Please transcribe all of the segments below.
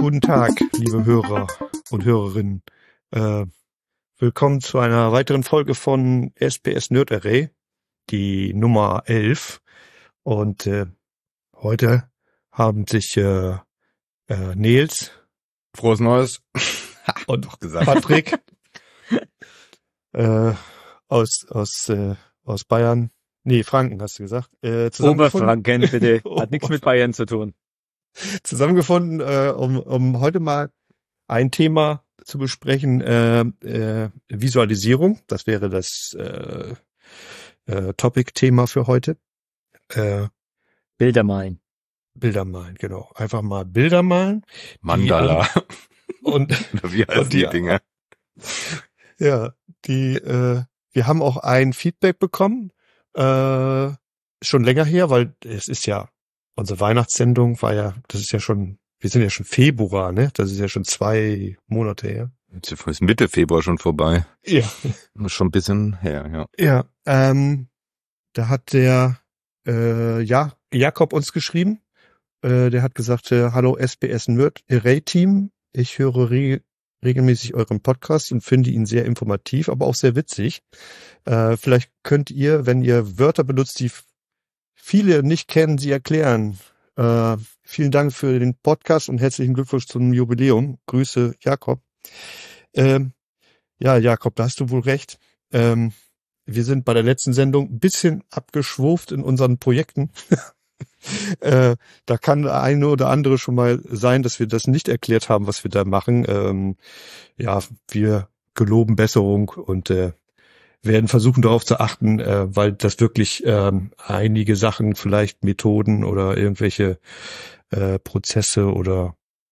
Guten Tag, liebe Hörer und Hörerinnen. Willkommen zu einer weiteren Folge von SPS Nerd Array, die Nummer 11. Und heute haben sich Nils, frohes Neues, und doch gesagt. Patrick aus Bayern, nee, Franken hast du gesagt, Oberfranken, bitte. Hat nichts mit Bayern zu tun. Zusammengefunden, um heute mal ein Thema zu besprechen, Visualisierung. Das wäre das Topic-Thema für heute. Bilder malen. Bilder malen, genau. Einfach mal Bilder malen. Mandala. Und wie heißen die Dinge? Ja, wir haben auch ein Feedback bekommen, schon länger her, weil es ist ja, unsere Weihnachtssendung war ja, wir sind ja schon Februar, ne? Das ist ja schon 2 Monate her. Jetzt ist Mitte Februar schon vorbei. Ja. Schon ein bisschen her, ja. Ja, da hat der Jakob uns geschrieben. Der hat gesagt, hallo SPS Nerd Array Team. Ich höre regelmäßig euren Podcast und finde ihn sehr informativ, aber auch sehr witzig. Vielleicht könnt ihr, wenn ihr Wörter benutzt, die viele nicht kennen, sie erklären. Vielen Dank für den Podcast und herzlichen Glückwunsch zum Jubiläum. Grüße, Jakob. Ja, Jakob, da hast du wohl recht. Wir sind bei der letzten Sendung ein bisschen abgeschwurft in unseren Projekten. Da kann der eine oder andere schon mal sein, dass wir das nicht erklärt haben, was wir da machen. Wir geloben Besserung und werden versuchen, darauf zu achten, weil das wirklich einige Sachen, vielleicht Methoden oder irgendwelche Prozesse oder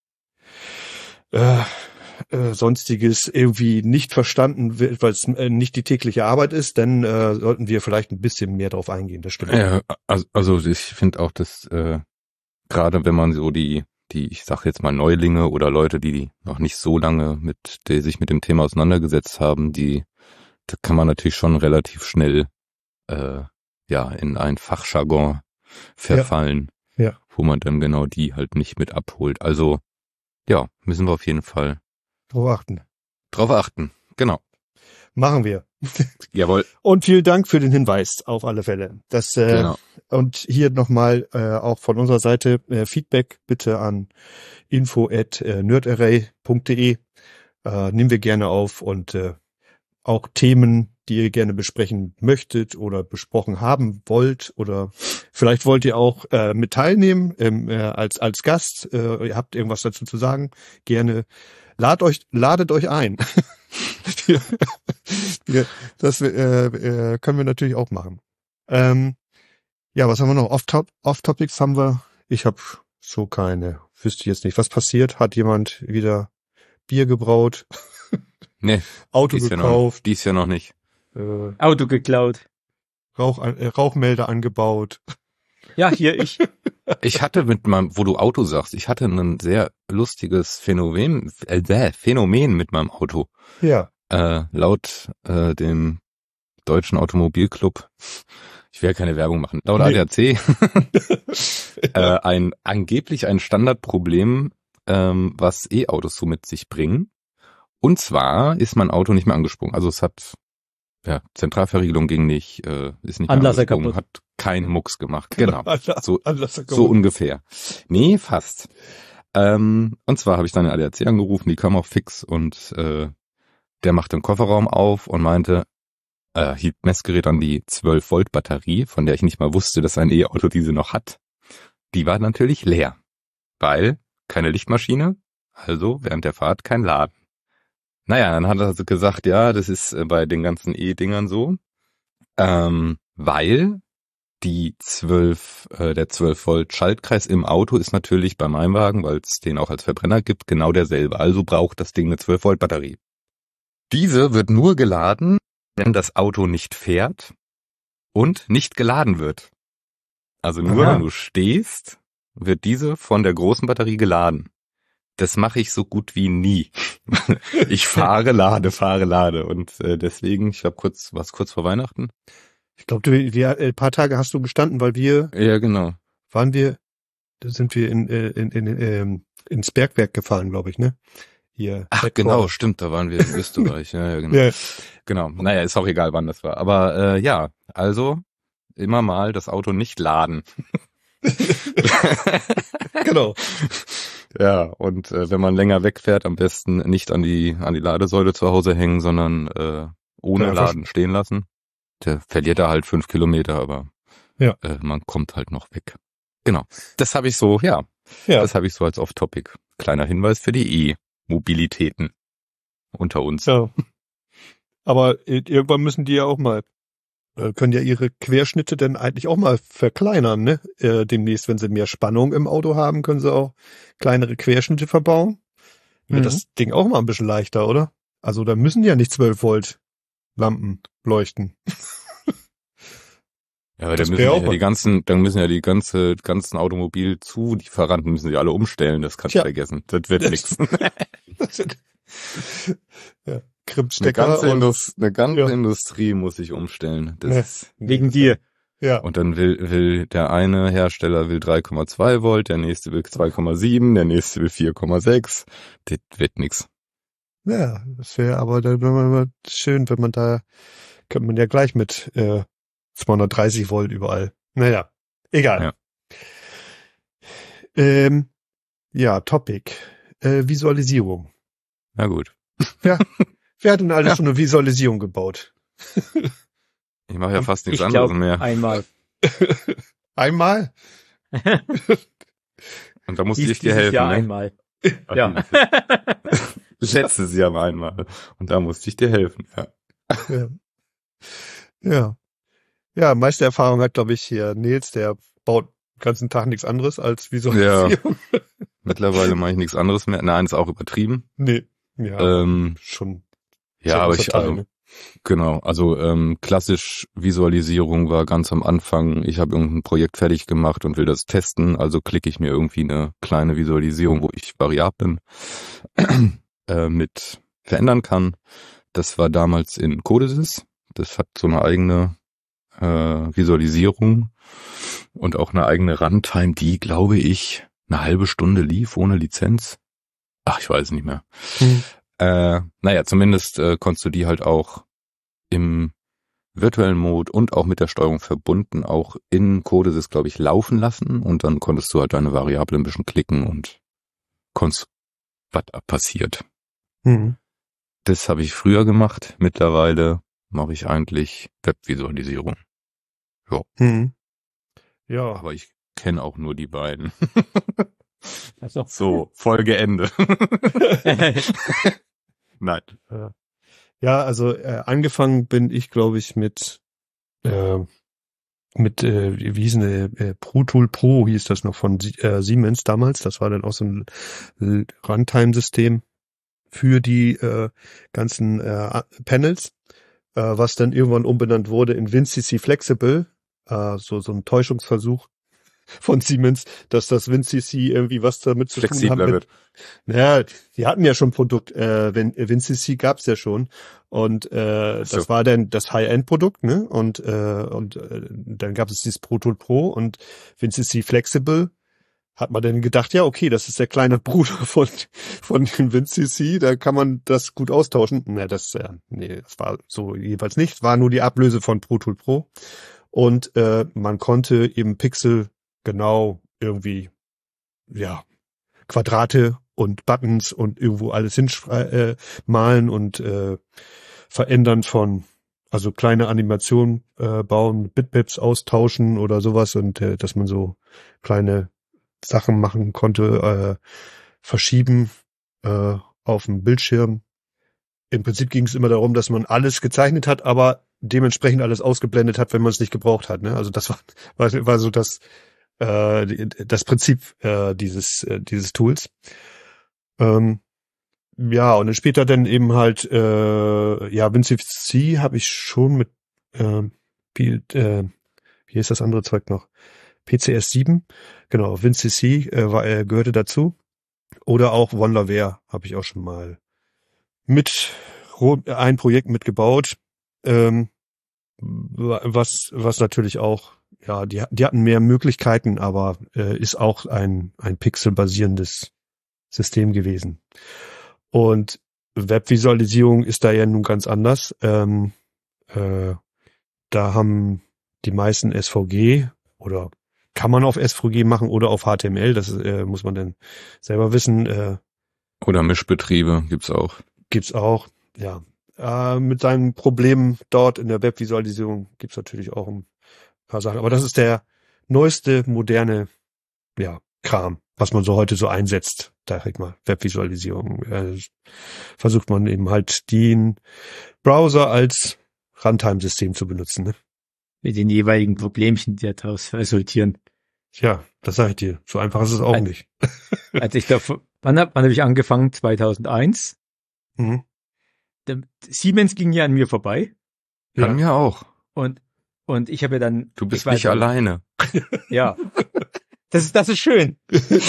sonstiges irgendwie nicht verstanden wird, weil es nicht die tägliche Arbeit ist, dann sollten wir vielleicht ein bisschen mehr drauf eingehen, das stimmt. Ja, also ich finde auch, dass gerade wenn man so die, ich sag jetzt mal Neulinge oder Leute, die noch nicht so lange sich mit dem Thema auseinandergesetzt haben, da kann man natürlich schon relativ schnell in ein Fachjargon verfallen, ja, wo man dann genau die halt nicht mit abholt. Also ja, müssen wir auf jeden Fall Drauf achten, genau. Machen wir. Jawohl. Und vielen Dank für den Hinweis, auf alle Fälle. Genau. Und hier nochmal auch von unserer Seite Feedback bitte an info@nerdarray.de. Nehmen wir gerne auf und auch Themen, die ihr gerne besprechen möchtet oder besprochen haben wollt oder vielleicht wollt ihr auch mit teilnehmen als Gast. Ihr habt irgendwas dazu zu sagen, gerne ladet euch ein. Das können wir natürlich auch machen. Was haben wir noch? Off-Topics haben wir. Ich habe so keine. Wüsste jetzt nicht. Was passiert? Hat jemand wieder Bier gebraut? Nee. Auto gekauft? Dies ja noch nicht. Auto geklaut. Rauchmelder angebaut. Ja, hier ich. Ich hatte wo du Auto sagst, ich hatte ein sehr lustiges Phänomen mit meinem Auto. Ja. Laut dem Deutschen Automobilclub, ich will ja keine Werbung machen, laut ADAC, angeblich ein Standardproblem, was E-Autos so mit sich bringen. Und zwar ist mein Auto nicht mehr angesprungen. Also es hat Zentralverriegelung ging nicht, ist nicht mehr angesprungen, hat keinen Mucks gemacht. Genau. So ungefähr. Nee, fast. Und zwar habe ich dann den ADAC angerufen, die kam auch fix und der machte den Kofferraum auf und meinte, hielt Messgerät an die 12-Volt Batterie, von der ich nicht mal wusste, dass ein E-Auto diese noch hat. Die war natürlich leer, weil keine Lichtmaschine, also während der Fahrt kein Laden. Naja, dann hat er also gesagt, ja, das ist bei den ganzen E-Dingern so, weil der 12 Volt Schaltkreis im Auto ist natürlich bei meinem Wagen, weil es den auch als Verbrenner gibt, genau derselbe. Also braucht das Ding eine 12 Volt Batterie. Diese wird nur geladen, wenn das Auto nicht fährt und nicht geladen wird. Also nur wenn du stehst, wird diese von der großen Batterie geladen. Das mache ich so gut wie nie. Ich fahre, lade und deswegen, ich habe kurz vor Weihnachten. Ich glaube, ein paar Tage hast du gestanden, weil wir ja genau sind wir in ins Bergwerk gefahren, glaube ich, ne? Hier. Ach, genau, stimmt, da waren wir in Österreich. Ja, genau. Ja. Genau. Naja, ist auch egal, wann das war. Aber ja, also immer mal das Auto nicht laden. Genau. Ja, und wenn man länger wegfährt, am besten nicht an die Ladesäule zu Hause hängen, sondern ohne Laden stehen lassen. Der verliert da halt 5 Kilometer, aber ja. Man kommt halt noch weg. Genau. Das habe ich so, ja. Das habe ich so als Off-Topic. Kleiner Hinweis für die E-Mobilitäten unter uns. Ja. Aber irgendwann müssen die ja auch mal, können ja ihre Querschnitte denn eigentlich auch mal verkleinern, ne? Demnächst, wenn sie mehr Spannung im Auto haben, können sie auch kleinere Querschnitte verbauen. Wird das Ding auch mal ein bisschen leichter, oder? Also da müssen ja nicht 12 Volt Lampen leuchten. Ja, aber dann müssen ja die ganzen Automobilzulieferanten müssen sie alle umstellen, das kannst du vergessen. Das wird nichts. Ja, Krippstecker. Eine ganze Industrie muss sich umstellen. Wegen dir. Ja. Und dann will der eine Hersteller 3,2 Volt, der nächste will 2,7, der nächste will 4,6. Das wird nix. Ja, das wäre aber dann schön, wenn man da, könnte man ja gleich mit 230 Volt überall. Naja, egal. Ja, Topic. Visualisierung. Na gut. Ja, wer hat denn alles schon eine Visualisierung gebaut? Ich mache ja fast nichts anderes mehr. Einmal. Einmal? Und da musste ich dir helfen. Jahr ne? einmal. Ja. Letztes Jahr einmal. Und da musste ich dir helfen. Ja. Ja. Ja, meiste Erfahrung hat, glaube ich, hier Nils, der baut den ganzen Tag nichts anderes als Visualisierung. Ja. Mittlerweile mache ich nichts anderes mehr. Nein, ist auch übertrieben. Nee. Ja, schon. Ja, aber genau, also klassisch Visualisierung war ganz am Anfang, ich habe irgendein Projekt fertig gemacht und will das testen, also klicke ich mir irgendwie eine kleine Visualisierung, wo ich Variablen mit verändern kann. Das war damals in Codesys. Das hat so eine eigene Visualisierung und auch eine eigene Runtime, die, glaube ich, eine halbe Stunde lief ohne Lizenz. Ach, ich weiß nicht mehr. Naja, zumindest konntest du die halt auch im virtuellen Mode und auch mit der Steuerung verbunden auch in Codesys, glaube ich, laufen lassen und dann konntest du halt deine Variable ein bisschen klicken und konntest, was passiert. Das habe ich früher gemacht. Mittlerweile mache ich eigentlich Webvisualisierung. Ja. Ja. Aber ich kenne auch nur die beiden. Also. So, Folge Ende. Nein. Ja, also angefangen bin ich, glaube ich, mit wie hieß eine Pro Tool Pro hieß das noch von Siemens damals. Das war dann auch so ein Runtime-System für die ganzen Panels, was dann irgendwann umbenannt wurde in WinCC Flexible, so ein Täuschungsversuch von Siemens, dass das WinCC irgendwie was damit zu tun hat. Wird. Naja, die hatten ja schon Produkt, WinCC gab's ja schon und das war dann das High-End-Produkt, ne? Und dann gab es dieses Pro Tool Pro und WinCC Flexible. Hat man denn gedacht, ja, okay, das ist der kleine Bruder von dem WinCC, da kann man das gut austauschen. Na, das war so jedenfalls nicht, war nur die Ablöse von Pro Tool Pro. Und man konnte eben Pixel genau irgendwie, ja, Quadrate und Buttons und irgendwo alles malen und verändern von, also kleine Animationen bauen, Bitmaps austauschen oder sowas und dass man so kleine Sachen machen konnte, verschieben auf dem Bildschirm. Im Prinzip ging es immer darum, dass man alles gezeichnet hat, aber dementsprechend alles ausgeblendet hat, wenn man es nicht gebraucht hat. Ne? Also das war so das Prinzip dieses Tools. Ja, und dann später dann eben halt WinCC habe ich schon mit wie ist das andere Zeug noch? PCS7, genau, WinCC gehörte dazu. Oder auch Wonderware habe ich auch schon mal mit ein Projekt mitgebaut, was natürlich auch, ja, die hatten mehr Möglichkeiten, aber ist auch ein pixelbasierendes System gewesen. Und Webvisualisierung ist da ja nun ganz anders. Da haben die meisten SVG oder kann man auf SVG machen oder auf HTML. Das muss man dann selber wissen. Oder Mischbetriebe gibt's auch. Gibt's auch, ja. Mit seinen Problemen dort in der Webvisualisierung gibt's natürlich auch ein paar Sachen. Aber das ist der neueste, moderne, ja, Kram, was man so heute so einsetzt, sag ich mal, Webvisualisierung. Versucht man eben halt den Browser als Runtime-System zu benutzen. Ne? Mit den jeweiligen Problemchen, die daraus resultieren. Ja, das sage ich dir. So einfach ist es auch nicht. Also ich glaube, wann hab ich angefangen? 2001. Mhm. Siemens ging ja an mir vorbei. Ja. An mir auch. Und ich habe ja dann... Du bist nicht alleine. Ja. Das ist schön.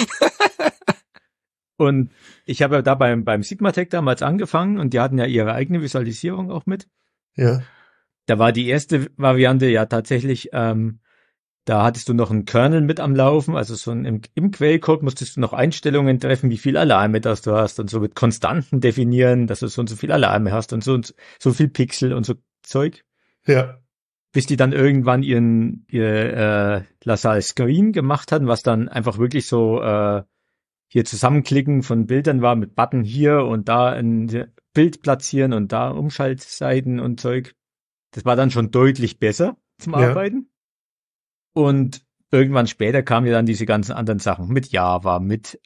Und ich habe ja da beim Sigmatech damals angefangen und die hatten ja ihre eigene Visualisierung auch mit. Ja. Da war die erste Variante ja tatsächlich, da hattest du noch einen Kernel mit am Laufen, also so im Quellcode musstest du noch Einstellungen treffen, wie viel Alarme das du hast und so mit Konstanten definieren, dass du so und so viel Alarme hast und so viel Pixel und so Zeug. Ja. Bis die dann irgendwann ihr LaSalle Screen gemacht hatten, was dann einfach wirklich so hier Zusammenklicken von Bildern war mit Button hier und da ein Bild platzieren und da Umschaltseiten und Zeug. Das war dann schon deutlich besser zum Arbeiten. Und irgendwann später kamen ja dann diese ganzen anderen Sachen mit Java,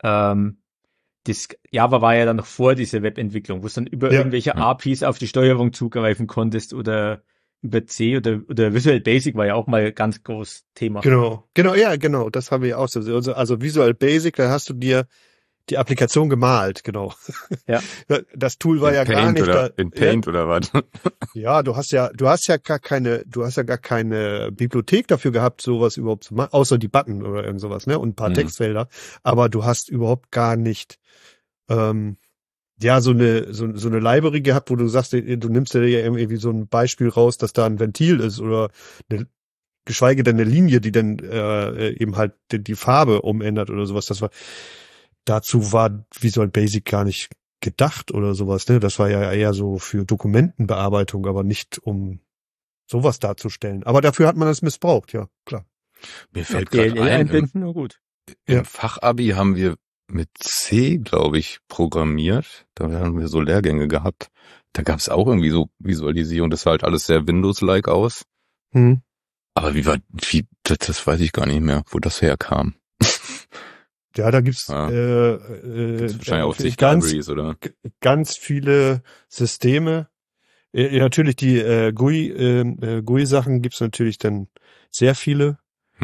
Java war ja dann noch vor dieser Webentwicklung, wo es dann über irgendwelche APIs auf die Steuerung zugreifen konntest oder über C oder Visual Basic war ja auch mal ganz groß Thema. Genau, das haben wir ja auch so. Also Visual Basic, da hast du dir die Applikation gemalt, genau. Ja. Das Tool war ja gar nicht da. In Paint oder was? Ja, du hast ja gar keine Bibliothek dafür gehabt, sowas überhaupt zu machen, außer die Button oder irgend sowas, ne? Und ein paar Textfelder. Aber du hast überhaupt gar nicht, so eine Library gehabt, wo du sagst, du nimmst dir ja irgendwie so ein Beispiel raus, dass da ein Ventil ist oder geschweige denn eine Linie, die dann eben halt die Farbe umändert oder sowas. Dazu war Visual Basic gar nicht gedacht oder sowas, ne? Das war ja eher so für Dokumentenbearbeitung, aber nicht um sowas darzustellen. Aber dafür hat man das missbraucht, ja, klar. Mir fällt gerade einbinden, nur gut. Im Fachabi haben wir mit C, glaube ich, programmiert. Da haben wir so Lehrgänge gehabt. Da gab es auch irgendwie so Visualisierung. Das sah halt alles sehr Windows-like aus. Aber das weiß ich gar nicht mehr, wo das herkam. Ja, da gibt's wahrscheinlich auch zig Libraries, oder? Ganz viele Systeme. Natürlich die GUI-Sachen gibt's natürlich dann sehr viele.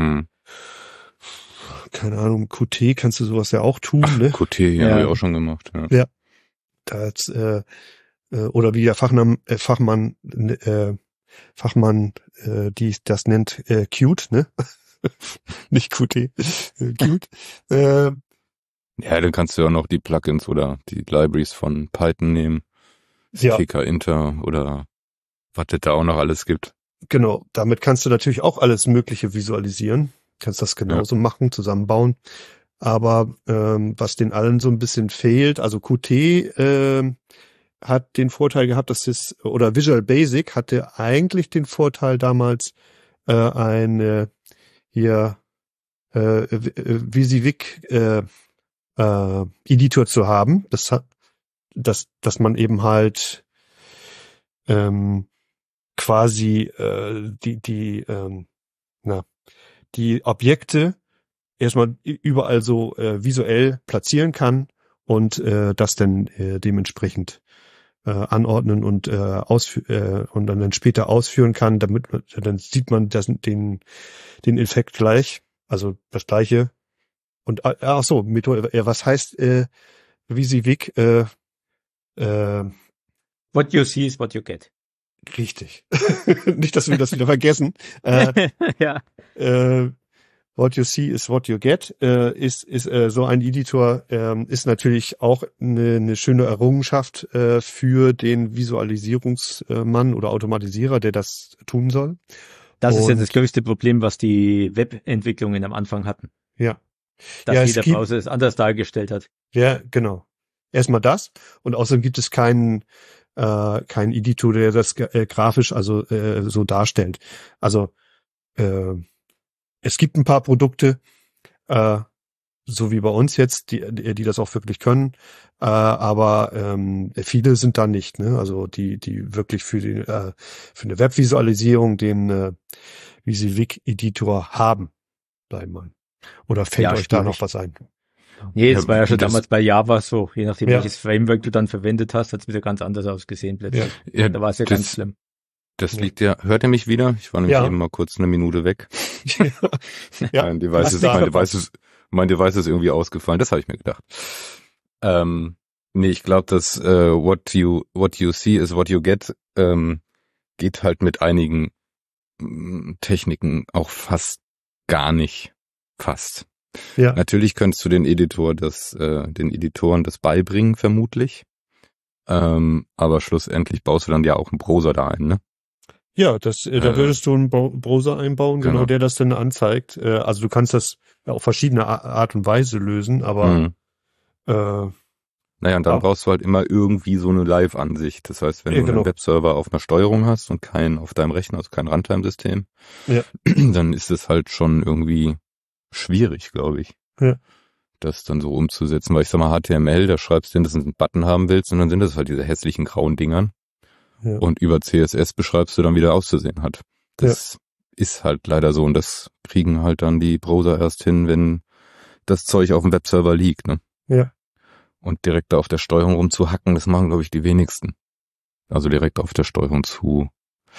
Keine Ahnung, Qt kannst du sowas ja auch tun, ne? Qt, ja, habe ich auch schon gemacht, ja. Ja. Das, oder wie der Fachmann das nennt, Qt, ne? Nicht Qt. Qt. Ja, dann kannst du ja noch die Plugins oder die Libraries von Python nehmen. Ja. Kika-Inter oder was es da auch noch alles gibt. Genau, damit kannst du natürlich auch alles Mögliche visualisieren. Kannst das genauso machen, zusammenbauen. Aber was den allen so ein bisschen fehlt, also Qt hat den Vorteil gehabt, dass oder Visual Basic hatte eigentlich den Vorteil damals, Visivik Editor zu haben, dass man eben halt quasi die Objekte erstmal überall so visuell platzieren kann und das dann dementsprechend anordnen und und dann später ausführen kann, dann sieht man den Effekt gleich, also das gleiche. Und Methode, was heißt Visivik? What you see is what you get. Richtig. Nicht, dass wir das wieder vergessen. Ja. What you see is what you get. Ist so ein Editor ist natürlich auch eine schöne Errungenschaft für den Visualisierungsmann oder Automatisierer, der das tun soll. Das ist ja das größte Problem, was die Webentwicklungen am Anfang hatten. Ja. dass Ja, jeder Browser es anders dargestellt hat. Ja, genau. Erstmal das. Und außerdem gibt es keinen Editor, der das grafisch so darstellt. Also es gibt ein paar Produkte, so wie bei uns jetzt, die das auch wirklich können, aber viele sind da nicht, ne? Also die wirklich für eine Webvisualisierung den WYSIWYG-Editor haben, bleiben mal. Oder fällt euch da noch was ein? Nee, es war ja schon damals bei Java so, je nachdem welches Framework du dann verwendet hast, hat es wieder ganz anders ausgesehen plötzlich. Ja, da war es ja ganz schlimm. Das liegt ja, hört ihr mich wieder? Ich war nämlich eben mal kurz eine Minute weg. Mein Device ist irgendwie ausgefallen, das habe ich mir gedacht. Nee, ich glaube, dass what you see is what you get geht halt mit einigen Techniken auch fast gar nicht. Fast. Ja. Natürlich könntest du den Editoren das beibringen, vermutlich. Aber schlussendlich baust du dann ja auch einen Browser da ein, ne? Ja, da würdest du einen Browser einbauen, genau, der das dann anzeigt. Also du kannst das auf verschiedene Art und Weise lösen, aber naja, und dann brauchst du halt immer irgendwie so eine Live-Ansicht. Das heißt, wenn du einen Webserver auf einer Steuerung hast und keinen auf deinem Rechner, also kein Runtime-System, dann ist es halt schon irgendwie schwierig, glaube ich, das dann so umzusetzen. Weil ich sag mal, HTML, da schreibst du hin, dass du einen Button haben willst und dann sind das halt diese hässlichen grauen Dingern. Ja. Und über CSS beschreibst du dann, wie der auszusehen hat. Das ist halt leider so und das kriegen halt dann die Browser erst hin, wenn das Zeug auf dem Webserver liegt, ne? Ja. Und direkt da auf der Steuerung rumzuhacken, das machen, glaube ich, die wenigsten. Also direkt auf der Steuerung zu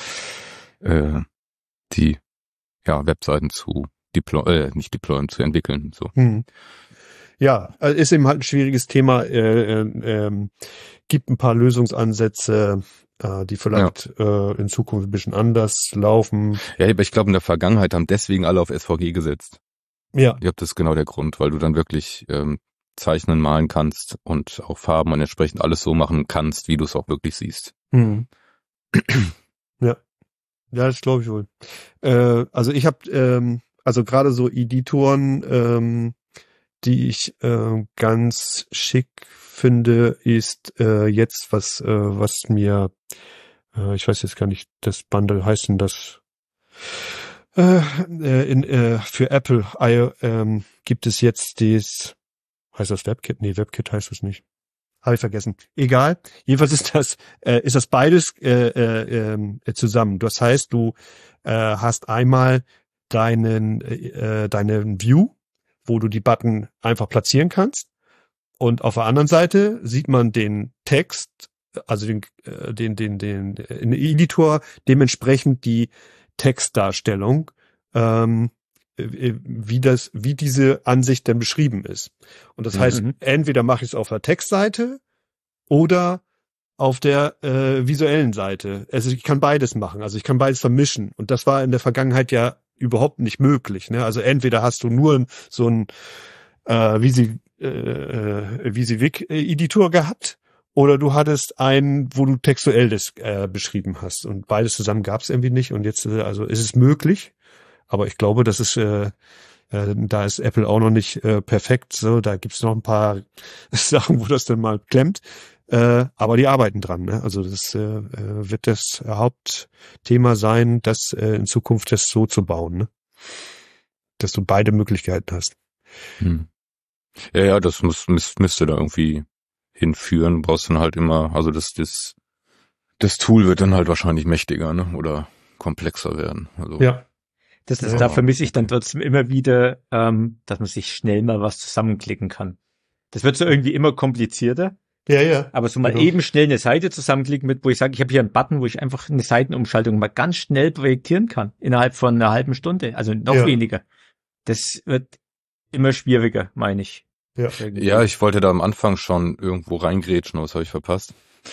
die Webseiten zu zu entwickeln. So. Ja, ist eben halt ein schwieriges Thema. Gibt ein paar Lösungsansätze, die vielleicht in Zukunft ein bisschen anders laufen. Ja, aber ich glaube, in der Vergangenheit haben deswegen alle auf SVG gesetzt. Ja. Ich glaube, das ist genau der Grund, weil du dann wirklich zeichnen, malen kannst und auch Farben und entsprechend alles so machen kannst, wie du es auch wirklich siehst. Ja, das glaube ich wohl. Also ich habe also gerade so Editoren, die ich ganz schick finde, ist jetzt was mir, ich weiß jetzt gar nicht, das Bundle heißt denn das für Apple gibt es jetzt heißt das WebKit? Nee, WebKit heißt es nicht. Habe ich vergessen. Egal. Jedenfalls ist das beides zusammen. Das heißt, du hast einmal deinen View, wo du die Button einfach platzieren kannst. Und auf der anderen Seite sieht man den Text, also den Editor, dementsprechend die Textdarstellung, wie diese Ansicht denn beschrieben ist. Und das heißt, entweder mache ich es auf der Textseite oder auf der visuellen Seite. Also ich kann beides machen, also ich kann beides vermischen. Und das war in der Vergangenheit ja überhaupt nicht möglich, ne? Also entweder hast du nur so ein WYSIWYG-Editor gehabt oder du hattest einen, wo du textuell das beschrieben hast. Und beides zusammen gab es irgendwie nicht. Und jetzt also ist es möglich. Aber ich glaube, das ist da ist Apple auch noch nicht perfekt. So, da gibt's noch ein paar Sachen, wo das dann mal klemmt. Aber die arbeiten dran. Ne? Also das wird das Hauptthema sein, das in Zukunft das so zu bauen, ne? Dass du beide Möglichkeiten hast. Ja, das müsste da irgendwie hinführen. Brauchst dann halt immer, also das Tool wird dann halt wahrscheinlich mächtiger, ne? Oder komplexer werden. Also. Ja. Da vermisse ich dann trotzdem immer wieder, dass man sich schnell mal was zusammenklicken kann. Das wird so irgendwie immer komplizierter. Ja. Aber so mal eben schnell eine Seite zusammenklicken wo ich sage, ich habe hier einen Button, wo ich einfach eine Seitenumschaltung mal ganz schnell projektieren kann. Innerhalb von einer halben Stunde. Also noch weniger. Das wird immer schwieriger, meine ich. Ja, ich wollte da am Anfang schon irgendwo reingrätschen, was habe ich verpasst?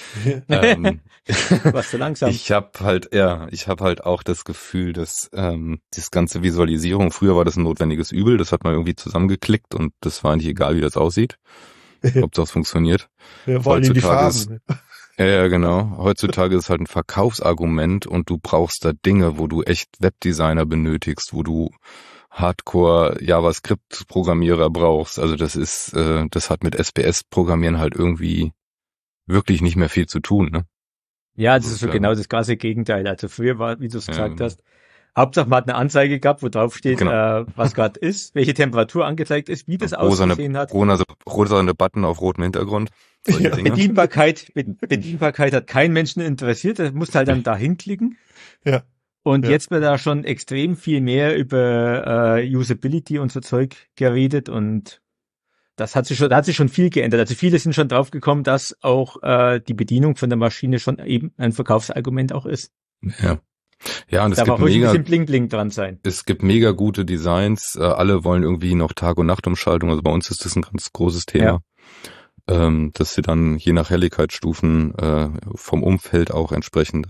Warst du langsam? Ich habe halt auch das Gefühl, dass das ganze Visualisierung, früher war das ein notwendiges Übel, das hat man irgendwie zusammengeklickt und das war eigentlich egal, wie das aussieht, ob das funktioniert. Ja, vor allem die Farben. Ja, genau. Heutzutage ist halt ein Verkaufsargument und du brauchst da Dinge, wo du echt Webdesigner benötigst, wo du Hardcore-JavaScript-Programmierer brauchst. Also das hat mit SPS-Programmieren halt irgendwie wirklich nicht mehr viel zu tun, ne? Ja, das ist so genau das krasse Gegenteil. Also früher war, wie du es gesagt hast, Hauptsache man hat eine Anzeige gehabt, wo drauf steht, was gerade ist, welche Temperatur angezeigt ist, wie das ausgesehen hat. Rosane Button auf rotem Hintergrund. Ja. Bedienbarkeit hat keinen Menschen interessiert, das musst halt dann da hinklicken. Ja. Und jetzt wird da schon extrem viel mehr über Usability und so Zeug geredet und da hat sich schon viel geändert. Also viele sind schon drauf gekommen, dass auch die Bedienung von der Maschine schon eben ein Verkaufsargument auch ist. Ja. Ja, und es gibt ein bisschen Bling-Bling dran sein. Es gibt mega gute Designs. Alle wollen irgendwie noch Tag- und Nachtumschaltung. Also bei uns ist das ein ganz großes Thema. Ja. Dass sie dann je nach Helligkeitsstufen vom Umfeld auch entsprechend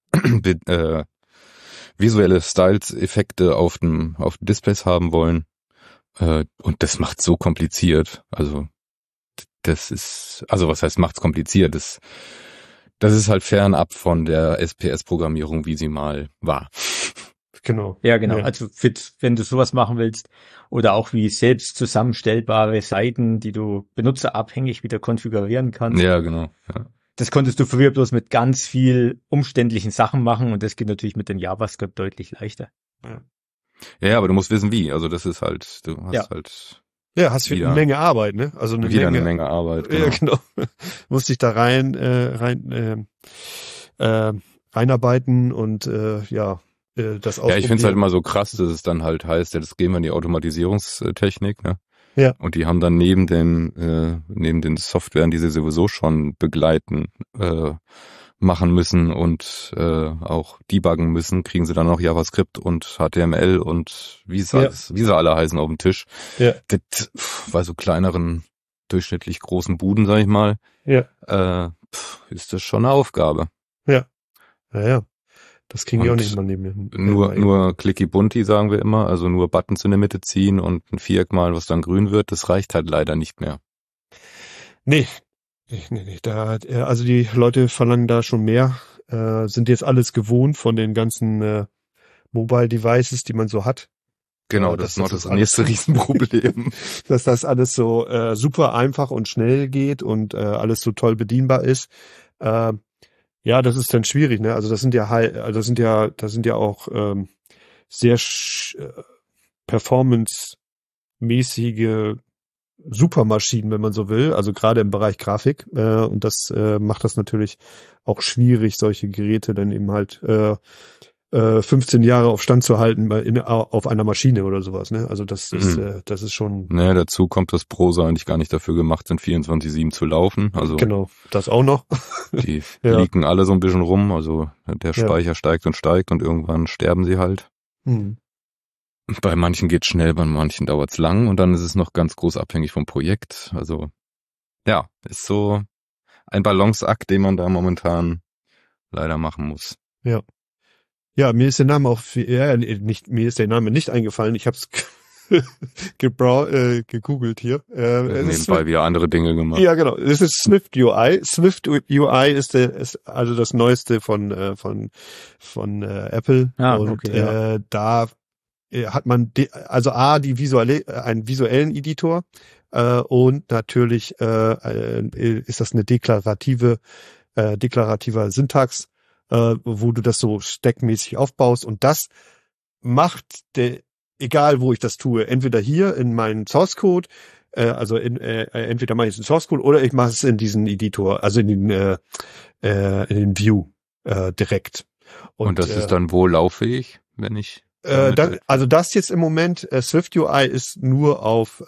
visuelle Styles-Effekte auf den Displays haben wollen. Und das macht so kompliziert. Also was heißt macht's kompliziert? Das ist halt fernab von der SPS-Programmierung, wie sie mal war. Genau. Ja, genau. Ja. Also wenn du sowas machen willst oder auch wie selbst zusammenstellbare Seiten, die du benutzerabhängig wieder konfigurieren kannst. Ja, genau. Ja. Das konntest du früher bloß mit ganz viel umständlichen Sachen machen und das geht natürlich mit den JavaScript deutlich leichter. Ja, aber du musst wissen, wie. Also das ist halt, hast wieder eine Menge Arbeit, ne? Also eine Menge Arbeit. Genau. Ja, genau. Musst dich da reinarbeiten und das ausprobieren. Ja, ich finde es halt immer so krass, dass es dann halt heißt, das gehen wir in die Automatisierungstechnik, ne? Ja. Und die haben dann neben den Softwaren, die sie sowieso schon begleiten, machen müssen und auch debuggen müssen, kriegen sie dann noch JavaScript und HTML und wie sie alle heißen auf dem Tisch. Ja. Das, bei so kleineren, durchschnittlich großen Buden, sag ich mal, ist das schon eine Aufgabe. Ja. Ja. Das kriegen wir auch nicht mal neben mir. Nur clicky bunti, sagen wir immer, also nur Buttons in der Mitte ziehen und ein Viereck mal, was dann grün wird, das reicht halt leider nicht mehr. Nee. Also die Leute verlangen da schon mehr, sind jetzt alles gewohnt von den ganzen Mobile Devices, die man so hat. Genau, das ist noch das nächste Riesenproblem. Dass das alles so super einfach und schnell geht und alles so toll bedienbar ist. Das ist dann schwierig, ne? Also das sind ja auch sehr performance-mäßige Supermaschinen, wenn man so will, also gerade im Bereich Grafik. Und das macht das natürlich auch schwierig, solche Geräte dann eben halt 15 Jahre auf Stand zu halten auf einer Maschine oder sowas, ne? Also das ist schon. Naja, dazu kommt, dass Browser eigentlich gar nicht dafür gemacht sind, 24/7 zu laufen. Also genau, das auch noch. Die liegen alle so ein bisschen rum, also der Speicher steigt und irgendwann sterben sie halt. Bei manchen geht's schnell, bei manchen dauert's lang und dann ist es noch ganz groß abhängig vom Projekt. Also ja, ist so ein Balanceakt, den man da momentan leider machen muss. Ja. Ja, mir ist der Name mir ist der Name nicht eingefallen. Ich habe es gegoogelt hier. Nebenbei wieder andere Dinge gemacht. Ja, genau. Das ist Swift UI. Swift UI ist also das Neueste von Apple. Und da hat man einen visuellen Editor und natürlich ist das eine deklarativer Syntax, wo du das so stackmäßig aufbaust und das macht egal wo ich das tue, entweder hier in meinen Source Code, entweder mache ich es in Source Code oder ich mache es in diesen Editor, also in den View direkt. Und das ist dann wo lauffähig, wenn ich das jetzt im Moment, Swift UI ist nur auf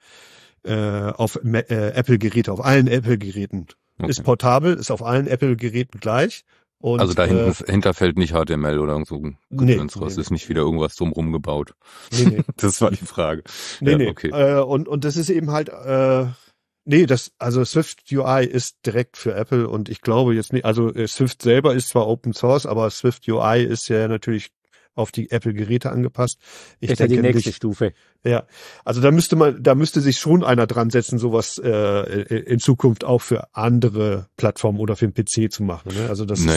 Apple-Geräte, auf allen Apple-Geräten. Okay. Ist portabel, ist auf allen Apple-Geräten gleich. Und, also dahinter fällt nicht HTML oder so raus, ist nicht wieder irgendwas drumherum gebaut. Nee. Das war die Frage. Nee. Okay. Und das ist eben halt, Swift UI ist direkt für Apple und ich glaube jetzt nicht, also Swift selber ist zwar Open Source, aber Swift UI ist ja natürlich auf die Apple-Geräte angepasst. Ich denke, die nächste Stufe. Ja, also da müsste sich schon einer dran setzen, sowas in Zukunft auch für andere Plattformen oder für den PC zu machen. Ne? Also das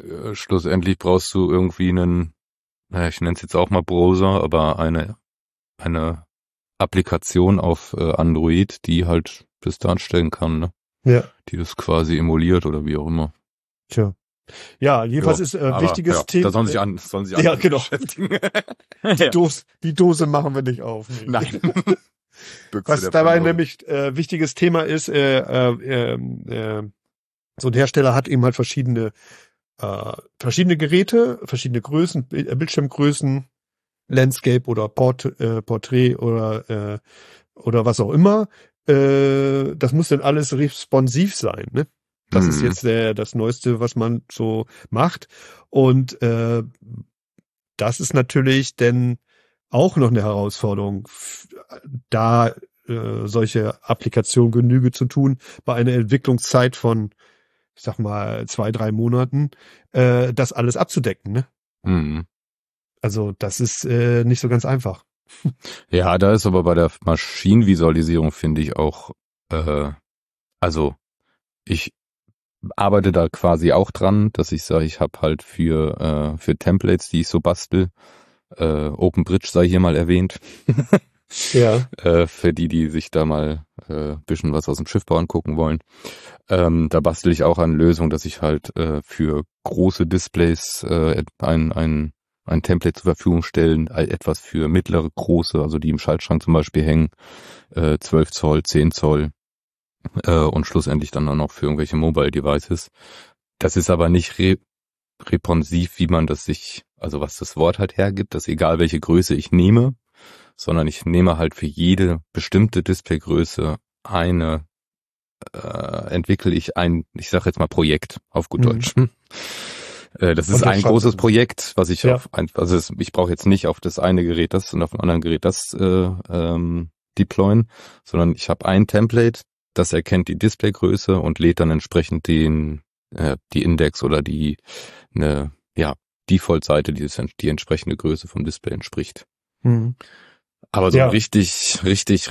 schlussendlich brauchst du irgendwie ich nenne es jetzt auch mal Browser, aber eine eine Applikation auf Android, die halt das darstellen kann, ne? Ja. Die das quasi emuliert oder wie auch immer. Tja. Ja, jedenfalls Ja, ist aber, wichtiges Thema. Da sollen sich andere Ja, genau. beschäftigen. Die Dose machen wir nicht auf. Nee. Nein. Was dabei nämlich wichtiges Thema ist, so ein Hersteller hat eben halt verschiedene Geräte, verschiedene Größen, Bildschirmgrößen, Landscape oder Portrait oder was auch immer. Das muss dann alles responsiv sein, ne? Das ist jetzt das Neueste, was man so macht. Und das ist natürlich dann auch noch eine Herausforderung, da solche Applikationen Genüge zu tun, bei einer Entwicklungszeit von, ich sag mal, 2-3 Monaten, das alles abzudecken, ne? Mhm. Also das ist nicht so ganz einfach. Ja, da ist aber bei der Maschinenvisualisierung, finde ich auch, also ich arbeite da quasi auch dran, dass ich sage, ich habe halt für Templates, die ich so bastel, OpenBridge sei hier mal erwähnt. Ja. Für die sich da mal bisschen was aus dem Schiffbau angucken wollen. Da bastel ich auch an Lösungen, dass ich halt für große Displays ein Template zur Verfügung stellen, etwas für mittlere, große, also die im Schaltschrank zum Beispiel hängen, 12 Zoll, 10 Zoll und schlussendlich dann auch noch für irgendwelche Mobile Devices. Das ist aber nicht responsiv, wie man das sich, also was das Wort halt hergibt, dass egal welche Größe ich nehme, sondern ich nehme halt für jede bestimmte Displaygröße entwickle ich ich sage jetzt mal Projekt auf gut Deutsch. Das ist ein großes Projekt, was ich ich brauche jetzt nicht auf das eine Gerät das und auf dem anderen Gerät das deployen, sondern ich habe ein Template, das erkennt die Displaygröße und lädt dann entsprechend die Index oder die Default-Seite, die entsprechende Größe vom Display entspricht. Mhm. Aber so richtig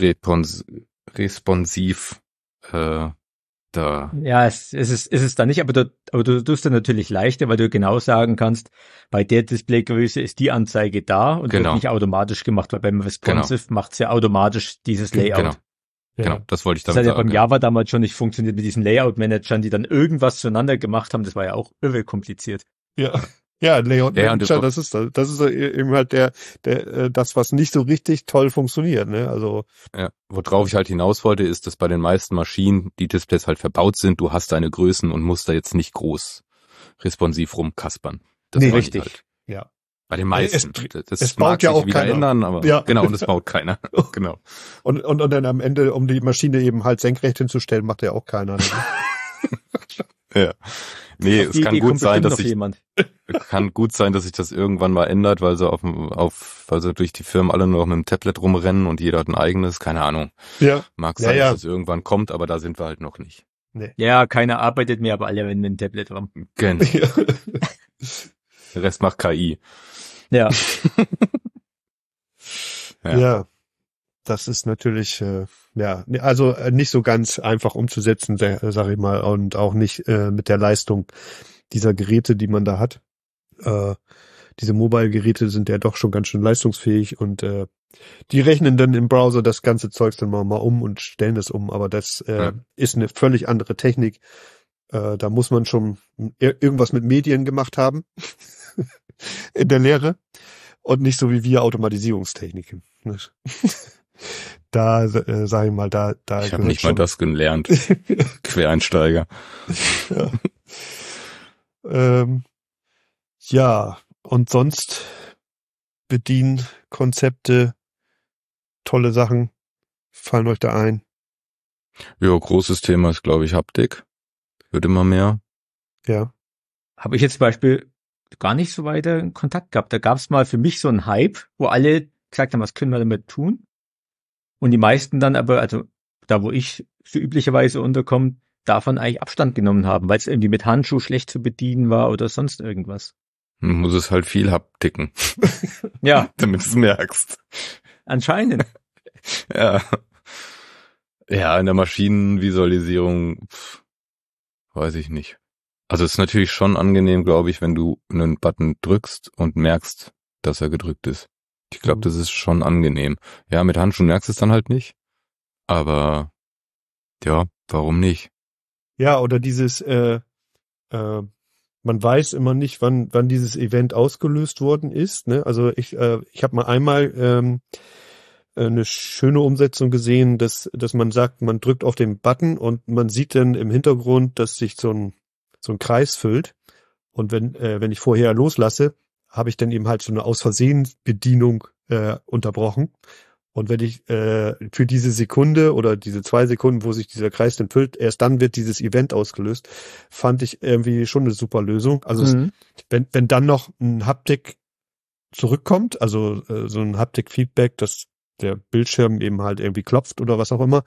responsiv da. Ja, es ist da nicht, aber du tust dann natürlich leichter, weil du genau sagen kannst, bei der Displaygröße ist die Anzeige da und wird nicht automatisch gemacht, weil beim Responsive macht es ja automatisch dieses Layout. Genau, das wollte ich damit sagen. Das hat ja beim Java damals schon nicht funktioniert mit diesen Layout-Managern, die dann irgendwas zueinander gemacht haben. Das war ja auch irre kompliziert. Ja, Layout Manager, das ist eben halt das, was nicht so richtig toll funktioniert, ne? Also. Ja, worauf ich halt hinaus wollte, ist, dass bei den meisten Maschinen die Displays halt verbaut sind. Du hast deine Größen und musst da jetzt nicht groß responsiv rumkaspern. Das nee, richtig. Halt. Ja. Bei den meisten. Es baut ja auch wieder keiner. Ändern, aber genau, und es baut keiner. Genau. Und dann am Ende, um die Maschine eben halt senkrecht hinzustellen, macht ja auch keiner. Ne? Ja. Nee, es kann gut sein, dass sich das irgendwann mal ändert, weil sie weil sie durch die Firmen alle nur noch mit dem Tablet rumrennen und jeder hat ein eigenes, keine Ahnung. Ja. Mag sein, dass es irgendwann kommt, aber da sind wir halt noch nicht. Nee. Ja, keiner arbeitet mehr, aber alle rennen mit dem Tablet rum. Genau. Der Rest macht KI. Ja. Ja. Das ist natürlich, also nicht so ganz einfach umzusetzen, sag ich mal, und auch nicht mit der Leistung dieser Geräte, die man da hat. Diese Mobile-Geräte sind ja doch schon ganz schön leistungsfähig und die rechnen dann im Browser das ganze Zeugs dann mal um und stellen das um, aber das ist eine völlig andere Technik. Da muss man schon irgendwas mit Medien gemacht haben in der Lehre und nicht so wie wir Automatisierungstechniken. Da, sag ich mal, da. Ich habe nicht mal das gelernt. Quereinsteiger. Ja, und sonst Bedienkonzepte, tolle Sachen, fallen euch da ein? Ja, großes Thema ist, glaube ich, Haptik. Wird immer mehr. Ja. Habe ich jetzt zum Beispiel gar nicht so weiter in Kontakt gehabt. Da gab es mal für mich so einen Hype, wo alle gesagt haben, was können wir damit tun? Und die meisten dann aber, also da wo ich so üblicherweise unterkomme, davon eigentlich Abstand genommen haben, weil es irgendwie mit Handschuh schlecht zu bedienen war oder sonst irgendwas. Man muss es halt viel haptiken. Ja. Damit du es merkst. Anscheinend. Ja. Ja, in der Maschinenvisualisierung, weiß ich nicht. Also es ist natürlich schon angenehm, glaube ich, wenn du einen Button drückst und merkst, dass er gedrückt ist. Ich glaube, das ist schon angenehm. Ja, mit Handschuhen merkst du es dann halt nicht. Aber ja, warum nicht? Ja, oder dieses, man weiß immer nicht, wann dieses Event ausgelöst worden ist. Ne? Also ich habe mal einmal eine schöne Umsetzung gesehen, dass man sagt, man drückt auf den Button und man sieht dann im Hintergrund, dass sich so ein Kreis füllt. Und wenn ich vorher loslasse, habe ich dann eben halt so eine aus Versehen Bedienung unterbrochen. Und wenn ich für diese Sekunde oder diese 2 Sekunden, wo sich dieser Kreis dann füllt, erst dann wird dieses Event ausgelöst, fand ich irgendwie schon eine super Lösung. Also wenn dann noch ein Haptik zurückkommt, also so ein Haptik-Feedback, dass der Bildschirm eben halt irgendwie klopft oder was auch immer,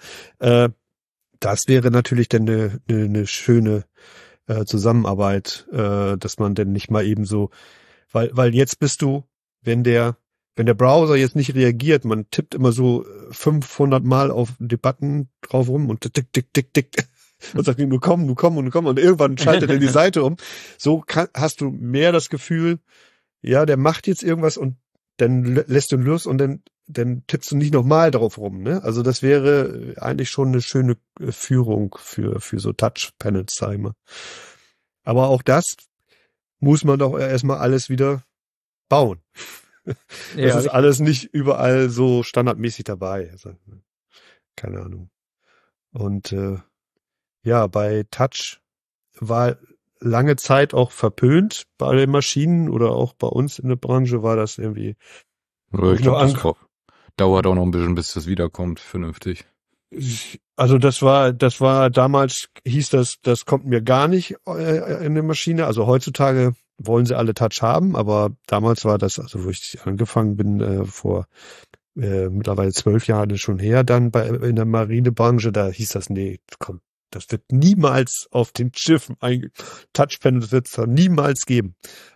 das wäre natürlich dann eine schöne Zusammenarbeit, dass man denn nicht mal eben so, weil jetzt bist du, wenn der Browser jetzt nicht reagiert, man tippt immer so 500 Mal auf die Button drauf rum und tick, tick, tick, tick, und sagt, nur komm und irgendwann schaltet er die Seite um. So hast du mehr das Gefühl, ja, der macht jetzt irgendwas und dann lässt du ihn los und dann tippst du nicht nochmal drauf rum, ne? Also das wäre eigentlich schon eine schöne Führung für so Touch-Panels, sag ich mal. Aber auch das muss man doch erstmal alles wieder bauen. Das ist alles nicht überall so standardmäßig dabei. Also, keine Ahnung. Und ja, bei Touch war lange Zeit auch verpönt bei den Maschinen oder auch bei uns in der Branche war das irgendwie. Ich glaube, das dauert auch noch ein bisschen, bis das wiederkommt, vernünftig. Also das war damals hieß das kommt mir gar nicht in der Maschine. Also heutzutage wollen sie alle Touch haben, aber damals war das, also wo ich angefangen bin vor mittlerweile 12 Jahren schon her, dann in der Marinebranche, da hieß das, nee, komm, das wird niemals auf den Schiffen Touchpanels wird es da niemals geben.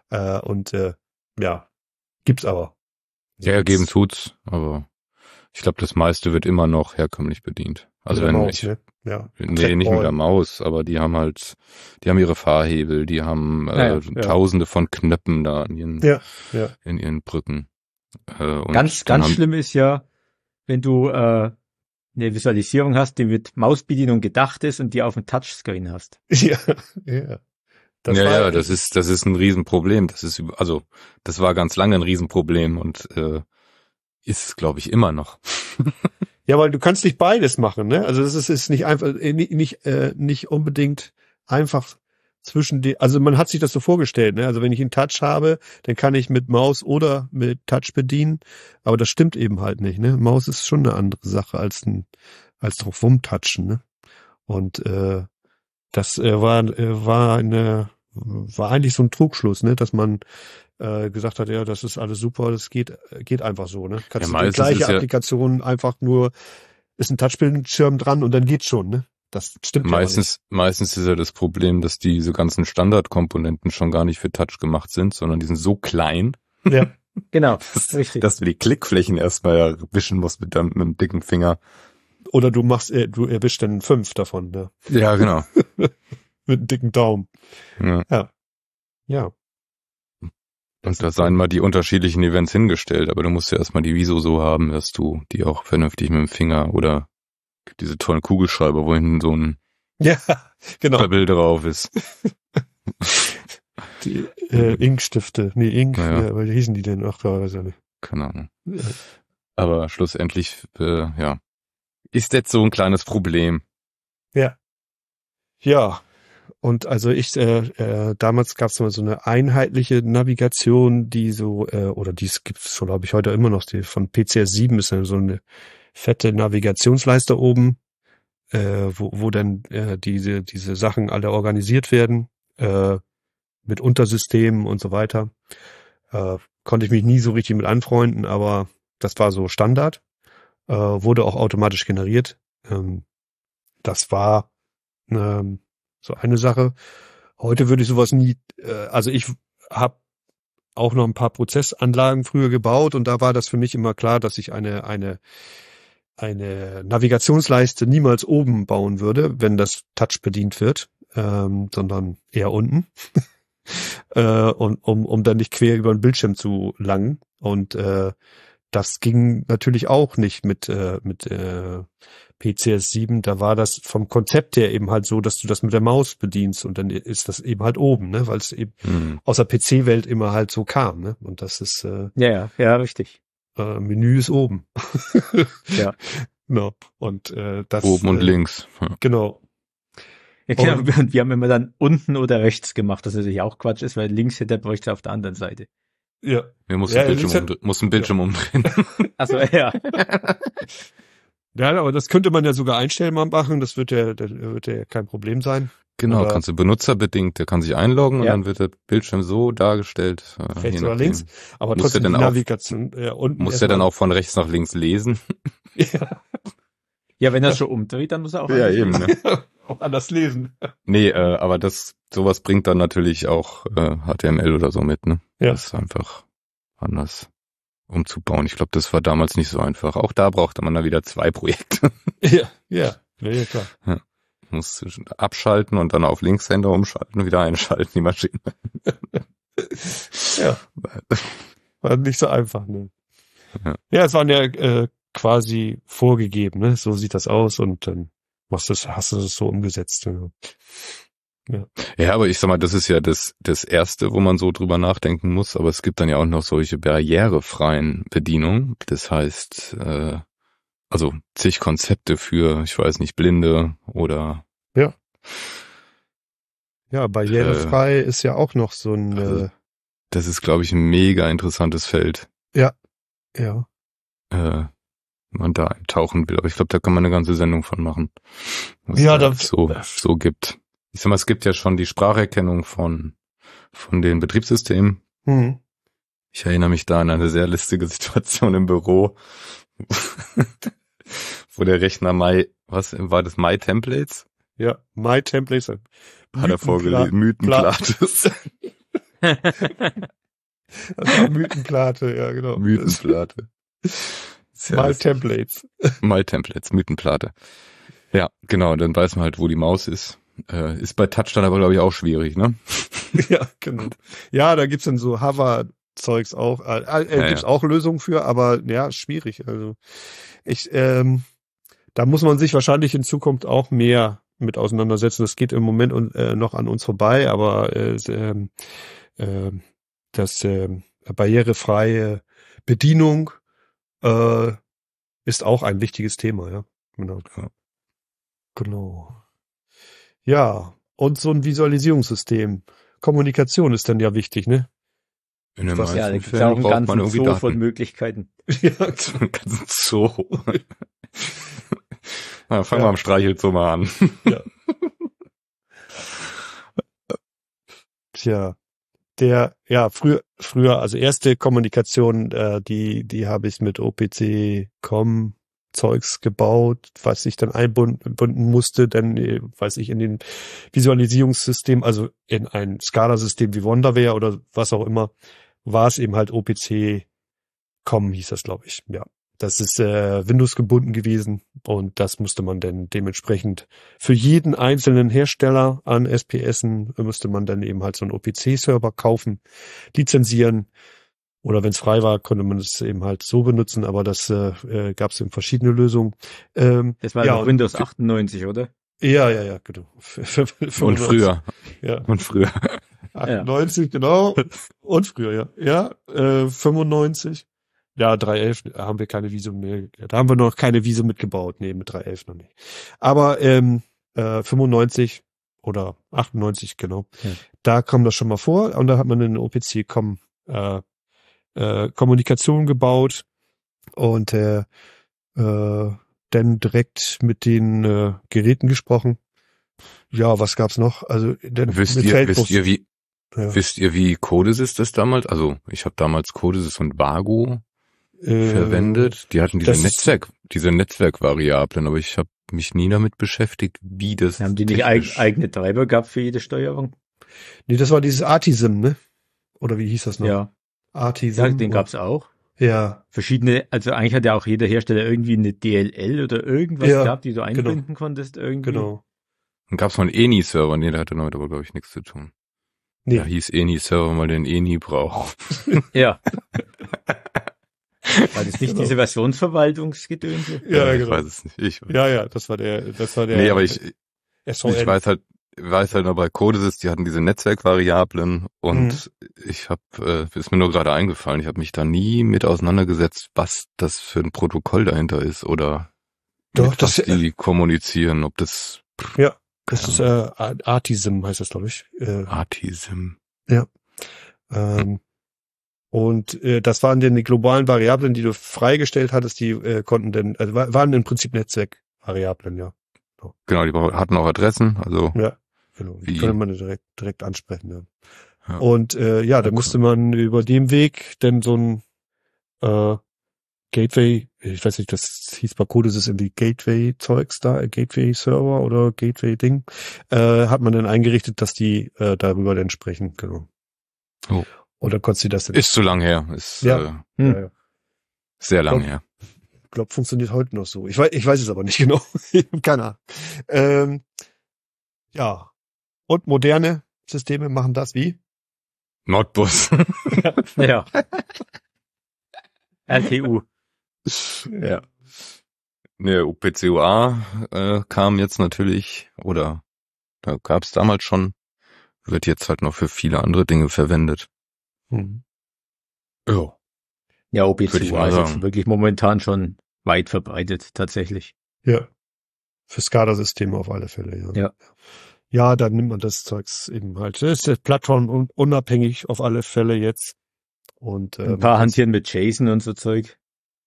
Ja, gibt's aber. Ja, geben tut's, aber ich glaube, das meiste wird immer noch herkömmlich bedient. Also wenn Maus, ne? Ja. Nee, nicht mit der Maus, aber die haben ihre Fahrhebel, die haben Tausende von Knöpfen da in ihren Brücken. Und ganz schlimm ist ja, wenn du eine Visualisierung hast, die mit Mausbedienung gedacht ist und die auf dem Touchscreen hast. Ja. Das ist ein Riesenproblem. Das war ganz lange ein Riesenproblem und ist, glaube ich, immer noch. Ja, weil du kannst nicht beides machen, ne? Also das ist nicht einfach, nicht unbedingt einfach also man hat sich das so vorgestellt, ne? Also wenn ich einen Touch habe, dann kann ich mit Maus oder mit Touch bedienen, aber das stimmt eben halt nicht, ne? Maus ist schon eine andere Sache als drauf rumtatschen, ne? Und das war eigentlich so ein Trugschluss, ne? Dass man gesagt hat, ja, das ist alles super, das geht einfach so, ne? Kannst du die gleiche Applikation einfach nur, ist ein Touchbildschirm dran und dann geht's schon, ne? Das stimmt meistens. Meistens ist ja das Problem, dass diese ganzen Standardkomponenten schon gar nicht für Touch gemacht sind, sondern die sind so klein. Ja, genau. Richtig. Dass du die Klickflächen erstmal wischen musst mit einem dicken Finger. Oder du erwischst dann 5 davon, ne? Ja, genau. Mit einem dicken Daumen. Ja. Und da seien mal die unterschiedlichen Events hingestellt, aber du musst ja erstmal die Viso so haben, dass du die auch vernünftig mit dem Finger oder diese tollen Kugelschreiber, wo hinten so ein Pöbel drauf ist. Die Inkstifte. Nee, weil hießen die denn? Ach, da weiß ich nicht. Keine Ahnung. Aber schlussendlich, ist jetzt so ein kleines Problem. Ja. Ja. Und also damals gab es mal so eine einheitliche Navigation, die so, oder dies gibt's, glaube ich, heute immer noch, die von PCS 7 ist dann so eine fette Navigationsleiste oben, wo dann diese Sachen alle organisiert werden, mit Untersystemen und so weiter. Konnte ich mich nie so richtig mit anfreunden, aber das war so Standard, wurde auch automatisch generiert. Das war so eine Sache. Heute würde ich sowas nie, also ich habe auch noch ein paar Prozessanlagen früher gebaut und da war das für mich immer klar, dass ich eine Navigationsleiste niemals oben bauen würde, wenn das Touch bedient wird, sondern eher unten, um dann nicht quer über den Bildschirm zu langen. Und das ging natürlich auch nicht mit PCS 7. Da war das vom Konzept her eben halt so, dass du das mit der Maus bedienst und dann ist das eben halt oben, ne, weil es eben aus der PC-Welt immer halt so kam, ne, und das ist ja, richtig. Menü ist oben. Ja. No. Und das oben und links. Ja. Genau. Ja, genau. Und wir haben immer dann unten oder rechts gemacht, das natürlich auch Quatsch ist, weil links hinter bräuchte auf der anderen Seite. Ja. Wir mussten ein Bildschirm umdrehen. Also ja. Ja, aber das könnte man ja sogar einstellbar machen, das wird ja kein Problem sein. Genau, oder kannst du benutzerbedingt, der kann sich einloggen und dann wird der Bildschirm so dargestellt. Rechts oder links, aber trotzdem die Navigation. Muss der dann auch von rechts nach links lesen? Ja, wenn er schon umdreht, dann muss er auch eben, ne? auch anders lesen. Nee, aber sowas bringt dann natürlich auch HTML oder so mit, ne? Ja. Das ist einfach anders umzubauen. Ich glaube, das war damals nicht so einfach. Auch da brauchte man dann wieder 2 Projekte. Ja, klar. Ja. Muss abschalten und dann auf Linkshänder umschalten und wieder einschalten, die Maschine. Ja. War nicht so einfach, ne? Ja, es waren ja quasi vorgegeben, ne? So sieht das aus und dann hast du das so umgesetzt. Ja, aber ich sag mal, das ist ja das Erste, wo man so drüber nachdenken muss, aber es gibt dann ja auch noch solche barrierefreien Bedienungen. Das heißt, also zig Konzepte für, ich weiß nicht, Blinde oder ja, barrierefrei ist ja auch noch so ein also, das ist, glaube ich, ein mega interessantes Feld. Ja. Wenn man da eintauchen will. Aber ich glaube, da kann man eine ganze Sendung von machen. Was so gibt. Ich sag mal, es gibt ja schon die Spracherkennung von den Betriebssystemen. Mhm. Ich erinnere mich da an eine sehr lustige Situation im Büro, wo der Rechner was war das, My-Templates? Ja, My-Templates. Hat er vorgelesen, Mythenplates. Das war Mythenplate, ja, genau. Mythenplate. My-Templates. My-Templates, Mythenplate. Ja, genau, dann weiß man halt, wo die Maus ist. Ist bei Touch dann aber, glaube ich, auch schwierig, ne? Ja, genau. Ja, da gibt's dann so Hover-Zeugs auch. Gibt's auch Lösungen für, aber ja, schwierig. Also da muss man sich wahrscheinlich in Zukunft auch mehr mit auseinandersetzen. Das geht im Moment noch an uns vorbei, aber das barrierefreie Bedienung ist auch ein wichtiges Thema, ja. Genau. Ja, und so ein Visualisierungssystem. Kommunikation ist dann ja wichtig, ne? In den da gibt's ja auch einen ganzen Zoo von Möglichkeiten. Ja, einen ganzen Zoo. Na, fangen wir am Streichelzoo mal an. Ja. Tja, früher, also erste Kommunikation, die habe ich mit OPC.com Zeugs gebaut, was ich dann einbinden musste, dann, weiß ich, in den Visualisierungssystem, also in ein Scala-System wie Wonderware oder was auch immer, war es eben halt OPC.com, hieß das, glaube ich. Ja, das ist Windows gebunden gewesen und das musste man dann dementsprechend für jeden einzelnen Hersteller an SPSen musste man dann eben halt so einen OPC-Server kaufen, lizenzieren. Oder wenn es frei war, konnte man es eben halt so benutzen, aber das gab es in verschiedene Lösungen. Das war ja Windows 98, oder? Ja, genau. Und früher. Ja. Und früher. 98, genau. Und früher, ja. 95. Ja, 3.11 haben wir keine Visum mehr. Da haben wir noch keine Visum mitgebaut. Nee, mit 3.11 noch nicht. Aber 95 oder 98, genau. Ja. Da kam das schon mal vor und da hat man in OPC.com Kommunikation gebaut und dann direkt mit den Geräten gesprochen. Ja, was gab's noch? Also wisst ihr, wie Codesys das damals? Also ich habe damals Codesys und Vago verwendet. Die hatten diese Netzwerkvariablen, aber ich habe mich nie damit beschäftigt, wie das. Haben die nicht eigene Treiber gehabt für jede Steuerung? Nee, das war dieses Artisim, ne? Oder wie hieß das noch? Ja. Artisim. Ja, den gab's auch. Ja. Verschiedene, also eigentlich hat ja auch jeder Hersteller irgendwie eine DLL oder irgendwas gehabt, die du einbinden konntest irgendwie. Genau. Dann gab's noch einen ENI-Server, nee, der hatte damit aber, glaube ich, nichts zu tun. Nee. Der hieß ENI-Server, weil der einen ENI braucht. Ja. War das nicht diese Versionsverwaltungsgedönse? Ja, Ich genau. weiß es nicht. Ja, das war der Nee, aber ich SON. weiß halt noch bei Codesys, die hatten diese Netzwerkvariablen und ist mir nur gerade eingefallen, ich habe mich da nie mit auseinandergesetzt, was das für ein Protokoll dahinter ist oder Doch, mit was die kommunizieren, ob das ja, das ist Artisim heißt das, glaube ich. Artisim. Und das waren denn die globalen Variablen, die du freigestellt hattest, die konnten dann, also waren im Prinzip Netzwerkvariablen, ja. Genau, die hatten auch Adressen, also Ja, genau. Die Wie? können man direkt ansprechen, ja. Ja. Und da musste man über den Weg denn so ein Gateway, ich weiß nicht, das hieß bei Codesys irgendwie Gateway-Zeugs da, Gateway-Server oder Gateway-Ding, hat man dann eingerichtet, dass die darüber dann sprechen, genau. Oh. Oder konntest du das denn? Ist zu lang her, ist Ja. Ja. sehr lang her. Ich glaube, funktioniert heute noch so. Ich weiß es aber nicht genau. Keine Ahnung. Ja. Und moderne Systeme machen das wie? Modbus. Ja. RTU. Ja. Ne, UPC-UA kam jetzt natürlich, oder da gab es damals schon, wird jetzt halt noch für viele andere Dinge verwendet. Ja. Ja, Würde ich OPC-UA mal ist jetzt sagen. wirklich momentan schon weit verbreitet, tatsächlich. Ja. Für SCADA-Systeme auf alle Fälle, ja. Ja. Ja, dann nimmt man das Zeugs eben halt. Das ist plattformunabhängig auf alle Fälle jetzt. Und Ein paar hantieren mit JSON und so Zeug.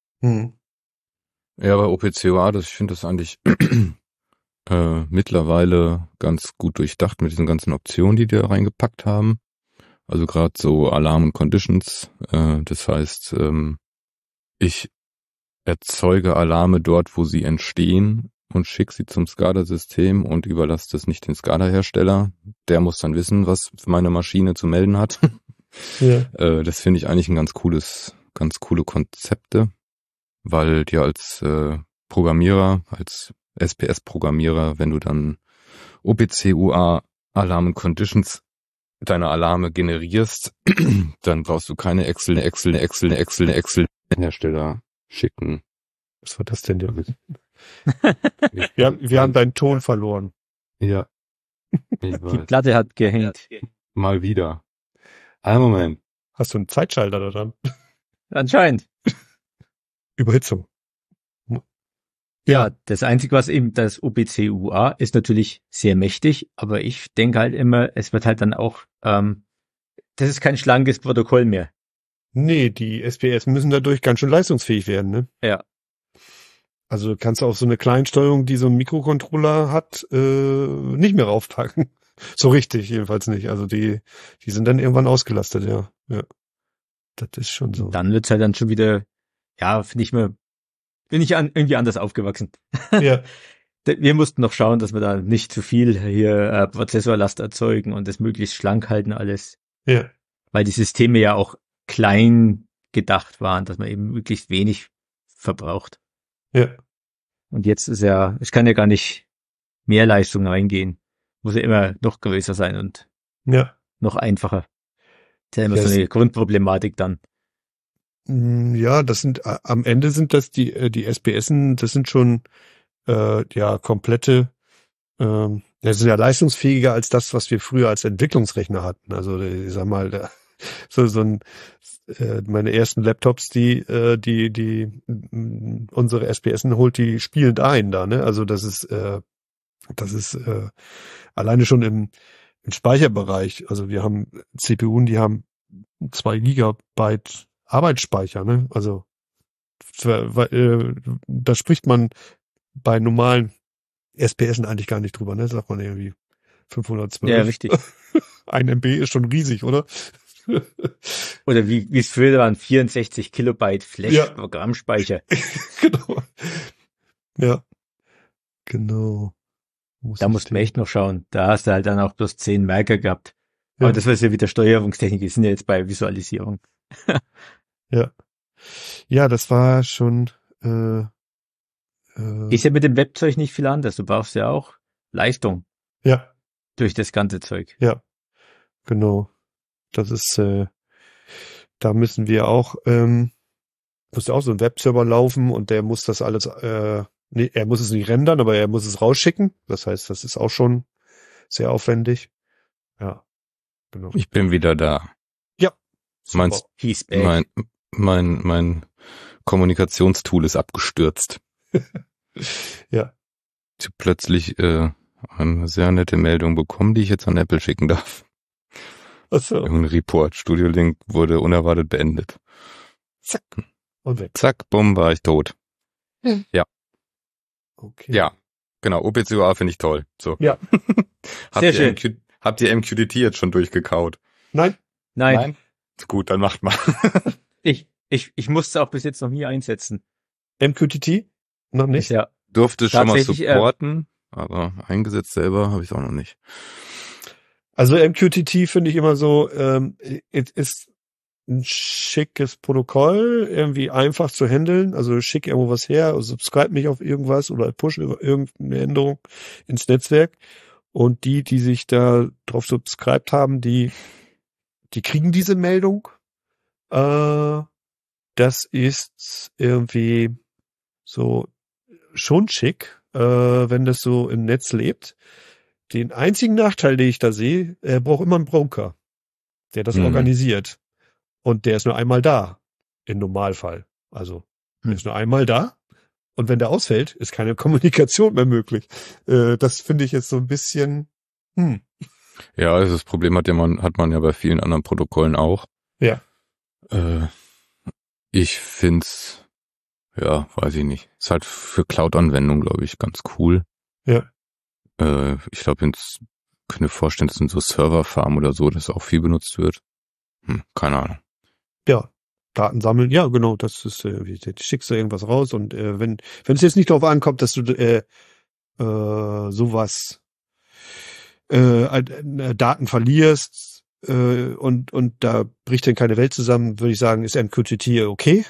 Ja, bei OPC-UA, ich finde das eigentlich mittlerweile ganz gut durchdacht mit diesen ganzen Optionen, die da reingepackt haben. Also gerade so Alarm und Conditions. Das heißt, ich erzeuge Alarme dort, wo sie entstehen und schicke sie zum SCADA-System und überlasse das nicht den SCADA-Hersteller. Der muss dann wissen, was meine Maschine zu melden hat. Ja. Das finde ich eigentlich ganz coole Konzepte, weil dir als Programmierer, als SPS-Programmierer, wenn du dann OPC-UA Alarm und Conditions deine Alarme generierst, dann brauchst du keine Hersteller schicken. Was war das denn? Wir haben deinen Ton verloren. Ja. Ich Die weiß. Platte hat gehängt. Mal wieder. Einen Moment. Hast du einen Zeitschalter da dran? Anscheinend. Überhitzung. Ja, das Einzige, was eben das OPC-UA ist natürlich sehr mächtig, aber ich denke halt immer, es wird halt dann auch, das ist kein schlankes Protokoll mehr. Nee, die SPS müssen dadurch ganz schön leistungsfähig werden, ne? Ja. Also kannst du auf so eine Kleinsteuerung, die so einen Mikrocontroller hat, nicht mehr raufpacken. So richtig, jedenfalls nicht. Also die sind dann irgendwann ausgelastet, ja. Ja. Das ist schon so. Dann wird's halt dann schon wieder, ja, bin ich irgendwie anders aufgewachsen. Ja. Wir mussten noch schauen, dass wir da nicht zu viel hier Prozessorlast erzeugen und das möglichst schlank halten alles. Ja. Weil die Systeme ja auch klein gedacht waren, dass man eben möglichst wenig verbraucht. Ja. Und jetzt es kann ja gar nicht mehr Leistung reingehen. Muss ja immer noch größer sein und noch einfacher. Das ist ja immer so eine Grundproblematik dann. Ja, am Ende sind das die SPSen, das sind schon komplette, das sind ja leistungsfähiger als das, was wir früher als Entwicklungsrechner hatten. Also ich sag mal, meine ersten Laptops, die unsere SPSen holt, die spielend ein da, ne? Also das ist alleine schon im Speicherbereich. Also wir haben CPUen, die haben 2 Gigabyte Arbeitsspeicher, ne? Also da spricht man bei normalen SPSen eigentlich gar nicht drüber, ne? Sagt man irgendwie 512. Ja, richtig. 1 MB ist schon riesig, oder? Oder wie es früher waren, 64 Kilobyte Flash-Programmspeicher. Genau. Ja. Genau. Da musst du echt noch schauen. Da hast du halt dann auch bloß 10 Merker gehabt. Aber das was ja wieder Steuerungstechnik ist, sind ja jetzt bei Visualisierung. Ja. Ja, das war schon ist ja mit dem Webzeug nicht viel anders. Du brauchst ja auch Leistung. Ja. Durch das ganze Zeug. Ja. Genau. Das ist, da müssen wir auch muss ja auch so ein Webserver laufen und der muss das alles, nee, er muss es nicht rendern, aber er muss es rausschicken. Das heißt, das ist auch schon sehr aufwendig. Ja, genau. Ich bin wieder da. Ja. Meinst, He's back. mein Kommunikationstool ist abgestürzt. Ja. Ich habe plötzlich eine sehr nette Meldung bekommen, die ich jetzt an Apple schicken darf. Achso. Irgendein Report. Studio Link wurde unerwartet beendet. Zack. Und weg. Zack, bumm, war ich tot. Ja. Okay. Ja, genau. OPC-UA finde ich toll. So. Ja. Sehr schön. Habt ihr MQTT jetzt schon durchgekaut? Nein. Nein. Gut, dann macht mal. Ich musste auch bis jetzt noch nie einsetzen. MQTT? Noch nicht? Ja. Durfte schon mal Tatsächlich, supporten, aber eingesetzt selber habe ich auch noch nicht. Also MQTT finde ich immer so, es ist ein schickes Protokoll, irgendwie einfach zu handeln. Also schick irgendwo was her, also subscribe mich auf irgendwas oder push irgendeine Änderung ins Netzwerk. Und die sich da drauf subscribed haben, die kriegen diese Meldung. Das ist irgendwie so schon schick, wenn das so im Netz lebt. Den einzigen Nachteil, den ich da sehe, er braucht immer einen Broker, der das organisiert. Und der ist nur einmal da, im Normalfall. Also, der ist nur einmal da. Und wenn der ausfällt, ist keine Kommunikation mehr möglich. Das finde ich jetzt so ein bisschen, Ja, also das Problem hat man ja bei vielen anderen Protokollen auch. Ja. Ich find's, ja, weiß ich nicht. Ist halt für Cloud-Anwendungen, glaube ich, ganz cool. Ja. Ich glaube, könnte mir vorstellen, das sind so Serverfarmen oder so, das auch viel benutzt wird. Keine Ahnung. Ja. Daten sammeln, ja, genau, das ist, schickst du irgendwas raus und wenn es jetzt nicht darauf ankommt, dass du sowas Daten verlierst und da bricht dann keine Welt zusammen, würde ich sagen, ist MQTT okay.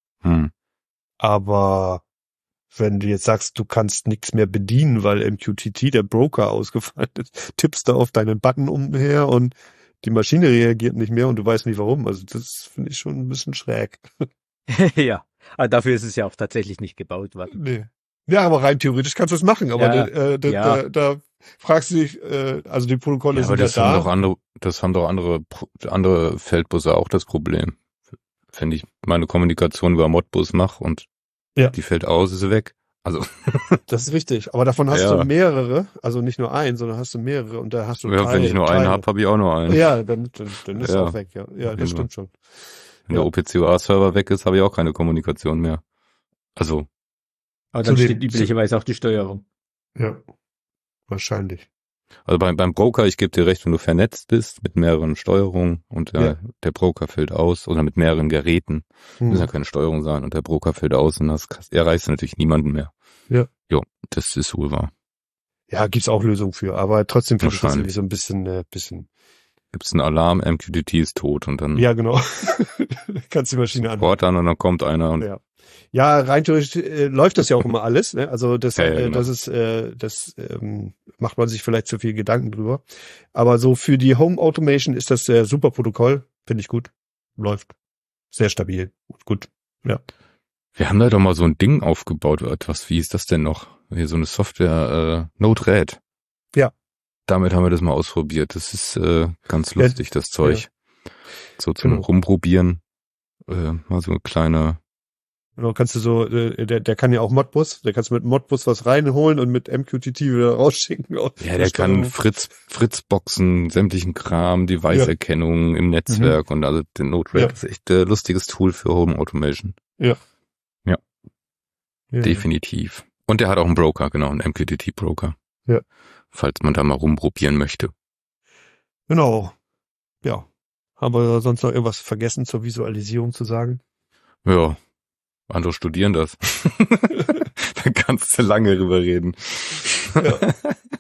Aber wenn du jetzt sagst, du kannst nichts mehr bedienen, weil MQTT, der Broker, ausgefallen ist, tippst du auf deinen Button umher und die Maschine reagiert nicht mehr und du weißt nicht warum. Also das finde ich schon ein bisschen schräg. Ja, aber dafür ist es ja auch tatsächlich nicht gebaut worden. Nee. Ja, aber rein theoretisch kannst du es machen, aber Ja. da fragst du dich, also die Protokolle Ja, aber sind ja das da. haben doch andere Feldbusse auch das Problem. Wenn ich meine Kommunikation über Modbus mache und die fällt aus, ist sie weg. Also. Das ist richtig. Aber davon hast du mehrere, also nicht nur einen, sondern hast du mehrere und da hast du wenn ich nur einen habe ich auch nur einen. Ja, dann ist er auch weg, ja. Ja, das stimmt schon. Wenn der OPC-UA-Server weg ist, habe ich auch keine Kommunikation mehr. Also. Aber dann steht üblicherweise auch die Steuerung. Ja, wahrscheinlich. Also beim Broker, ich gebe dir recht, wenn du vernetzt bist mit mehreren Steuerungen und der Broker fällt aus oder mit mehreren Geräten, muss ja keine Steuerung sein und der Broker fällt aus und erreichst du natürlich niemanden mehr. Ja. Jo, das ist wohl wahr. Ja, gibt's auch Lösungen für, aber trotzdem finde ich das irgendwie so ein bisschen. Gibt's einen Alarm, MQTT ist tot und dann. Ja, genau. Kannst die Maschine an. Port an und dann kommt einer und. Ja, rein theoretisch läuft das ja auch immer alles, ne? Also das macht man sich vielleicht zu viel Gedanken drüber. Aber so für die Home Automation ist das super Protokoll, finde ich gut. Läuft sehr stabil. Gut. Ja. Wir haben da doch mal so ein Ding aufgebaut, wie ist das denn noch? Hier so eine Software, Node-RED. Ja. Damit haben wir das mal ausprobiert. Das ist ganz lustig, das Zeug. Ja. So zum Rumprobieren. Mal so eine kleine. Genau, kannst du so, der kann ja auch Modbus, der kannst du mit Modbus was reinholen und mit MQTT wieder rausschicken. Ja, der kann Fritzboxen, sämtlichen Kram, Device-Erkennung im Netzwerk und also der Node-RED ist echt ein lustiges Tool für Home Automation. Ja. Definitiv. Und der hat auch einen Broker, genau, einen MQTT-Broker. Ja. Falls man da mal rumprobieren möchte. Genau. Ja. Haben wir sonst noch irgendwas vergessen zur Visualisierung zu sagen? Ja. Andere studieren das. Da kannst du lange drüber reden. Ja.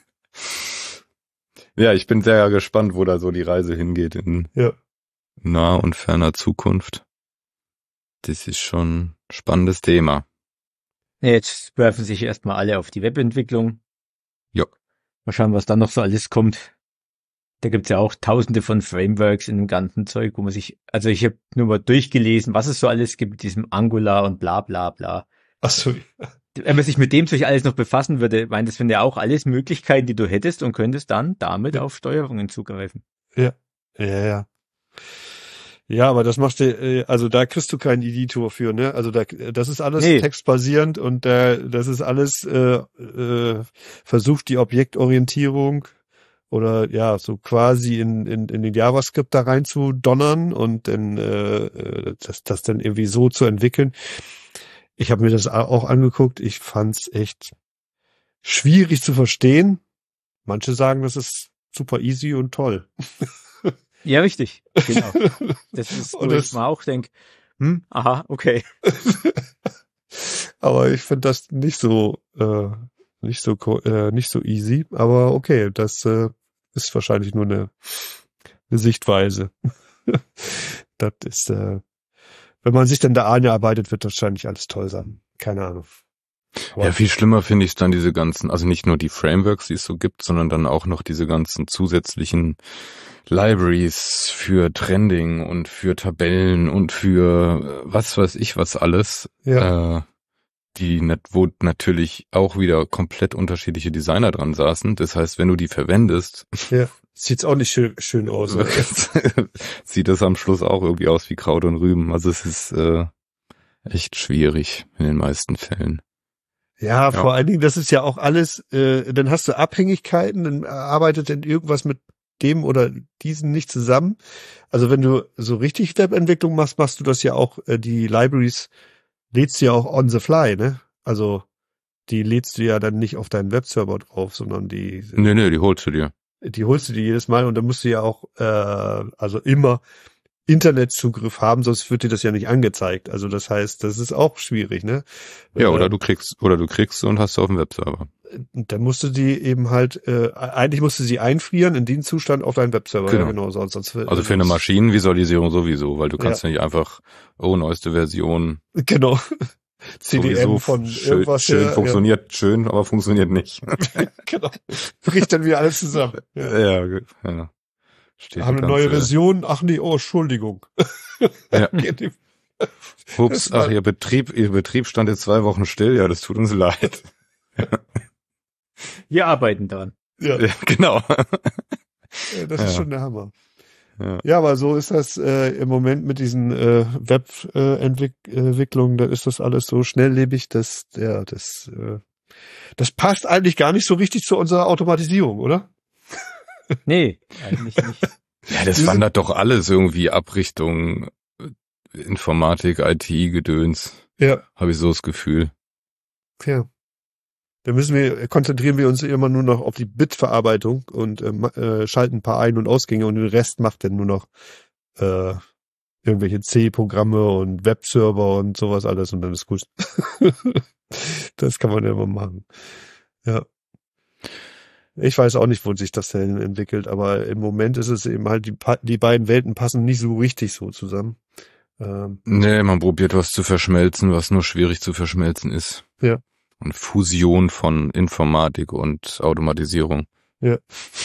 Ja, ich bin sehr gespannt, wo da so die Reise hingeht in naher und ferner Zukunft. Das ist schon ein spannendes Thema. Jetzt werfen sich erstmal alle auf die Webentwicklung. Ja. Mal schauen, was dann noch so alles kommt. Da gibt's ja auch tausende von Frameworks in dem ganzen Zeug, wo man sich, also ich habe nur mal durchgelesen, was es so alles gibt mit diesem Angular und bla bla bla. Ach so. Wenn man sich mit dem Zeug alles noch befassen würde, ich meine, das wären ja auch alles Möglichkeiten, die du hättest und könntest dann damit auf Steuerungen zugreifen. Ja. Ja, aber das machst du, also da kriegst du keinen Editor für, ne? Also das ist alles textbasierend und das ist alles versucht die Objektorientierung oder ja, so quasi in den JavaScript da rein zu donnern und dann das dann irgendwie so zu entwickeln. Ich habe mir das auch angeguckt. Ich fand's echt schwierig zu verstehen. Manche sagen, das ist super easy und toll. Ja, richtig. Genau. Das ist, wo ich mal auch denke, aha, okay. Aber ich finde das nicht so easy. Aber okay, das ist wahrscheinlich nur eine Sichtweise. Das ist, wenn man sich dann da einarbeitet, wird wahrscheinlich alles toll sein. Keine Ahnung. Aber ja, viel schlimmer finde ich dann diese ganzen, also nicht nur die Frameworks, die es so gibt, sondern dann auch noch diese ganzen zusätzlichen Libraries für Trending und für Tabellen und für was weiß ich was alles, wo natürlich auch wieder komplett unterschiedliche Designer dran saßen. Das heißt, wenn du die verwendest, sieht's auch nicht schön aus. Sieht das am Schluss auch irgendwie aus wie Kraut und Rüben. Also es ist echt schwierig in den meisten Fällen. Ja, vor allen Dingen, das ist ja auch alles, dann hast du Abhängigkeiten, dann arbeitet denn irgendwas mit dem oder diesen nicht zusammen. Also wenn du so richtig Webentwicklung machst, machst du das ja auch, die Libraries lädst du ja auch on the fly, ne? Also die lädst du ja dann nicht auf deinen Webserver drauf, sondern die holst du dir. Die holst du dir jedes Mal und dann musst du ja auch also immer Internetzugriff haben, sonst wird dir das ja nicht angezeigt. Also das heißt, das ist auch schwierig, ne? Ja, oder du kriegst und hast du auf dem Webserver. Dann musst du die eben halt, eigentlich musst du sie einfrieren in den Zustand auf deinen Webserver. Genau. Ja, genau, sonst also für eine Maschinenvisualisierung sowieso, weil du kannst ja nicht einfach, neueste Version. Genau. CDM von irgendwas. Schön funktioniert, schön, aber funktioniert nicht. Genau. Bricht dann wieder alles zusammen. Ja. Steht haben eine neue Version, ach nee, oh, Entschuldigung. Ja. Ups, ach, Ihr Betrieb stand jetzt 2 Wochen still, ja, das tut uns leid. Wir arbeiten daran. Ja, genau. Das ist schon der Hammer. Ja, aber so ist das im Moment mit diesen Web-Entwicklungen, da ist das alles so schnelllebig, das passt eigentlich gar nicht so richtig zu unserer Automatisierung, oder? Nee, eigentlich nicht. Ja, das wandert doch alles irgendwie ab Richtung Informatik, IT-Gedöns. Ja. Habe ich so das Gefühl. Ja. Dann konzentrieren wir uns immer nur noch auf die Bitverarbeitung und schalten ein paar Ein- und Ausgänge und den Rest macht dann nur noch irgendwelche C-Programme und Webserver und sowas alles und dann ist gut. Das kann man ja immer machen. Ja. Ich weiß auch nicht, wo sich das denn entwickelt, aber im Moment ist es eben halt, die beiden Welten passen nicht so richtig so zusammen. Nee, man probiert was zu verschmelzen, was nur schwierig zu verschmelzen ist. Ja. Und Fusion von Informatik und Automatisierung. Ja.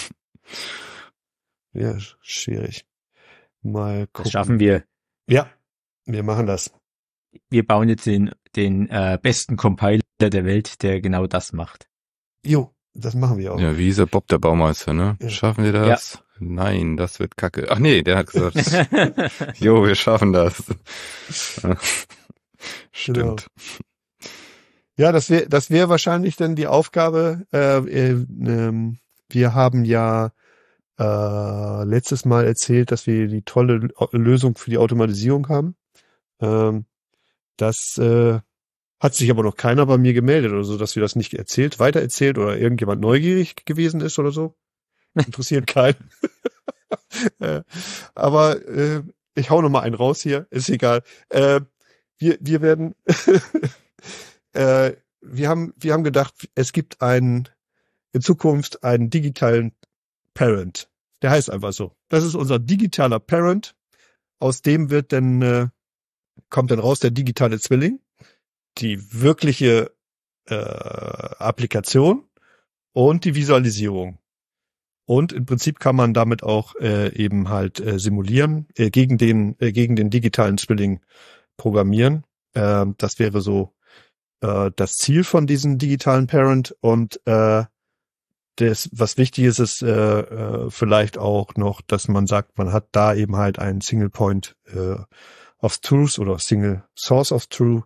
Ja, schwierig. Mal gucken. Das schaffen wir. Ja, wir machen das. Wir bauen jetzt den besten Compiler der Welt, der genau das macht. Jo, das machen wir auch. Ja, wie hieß der Bob, der Baumeister, ne? Ja. Schaffen wir das? Ja. Nein, das wird kacke. Ach nee, der hat gesagt, jo, wir schaffen das. Stimmt. Genau. Ja, das wäre wahrscheinlich dann die Aufgabe. Wir haben ja letztes Mal erzählt, dass wir die tolle Lösung für die Automatisierung haben. Das hat sich aber noch keiner bei mir gemeldet oder so, dass wir das nicht weitererzählt oder irgendjemand neugierig gewesen ist oder so. Interessiert keinen. Aber ich hau noch mal einen raus hier, ist egal. Wir werden wir haben gedacht, es gibt in Zukunft einen digitalen Parent. Der heißt einfach so. Das ist unser digitaler Parent. Aus dem kommt dann raus der digitale Zwilling, die wirkliche Applikation und die Visualisierung. Und im Prinzip kann man damit auch eben halt simulieren, gegen den digitalen Zwilling programmieren. Das wäre so das Ziel von diesem digitalen Parent. Und was wichtig ist vielleicht auch noch, dass man sagt, man hat da eben halt einen Single Point of Truth oder Single Source of Truth.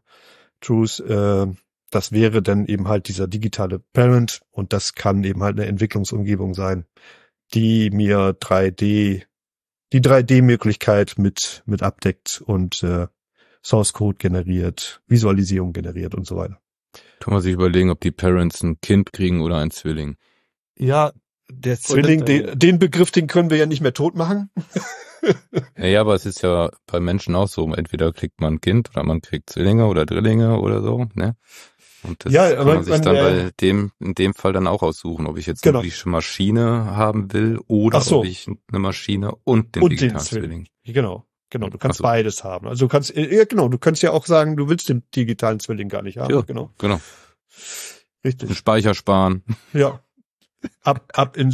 Das wäre dann eben halt dieser digitale Parent und das kann eben halt eine Entwicklungsumgebung sein, die mir die 3D-Möglichkeit mit abdeckt und Source Code generiert, Visualisierung generiert und so weiter. Kann man sich überlegen, ob die Parents ein Kind kriegen oder ein Zwilling. Ja, der Zwilling, den Begriff, den können wir ja nicht mehr tot machen. Ja, aber es ist ja bei Menschen auch so, entweder kriegt man ein Kind oder man kriegt Zwillinge oder Drillinge oder so, ne? Und das kann man sich dann in dem Fall dann auch aussuchen, ob ich jetzt eine Maschine haben will oder ob ich eine Maschine und den digitalen Zwilling. Genau, du kannst beides haben. Also du kannst ja auch sagen, du willst den digitalen Zwilling gar nicht haben. Ja, genau. Richtig. Den Speicher sparen. Ja. Ab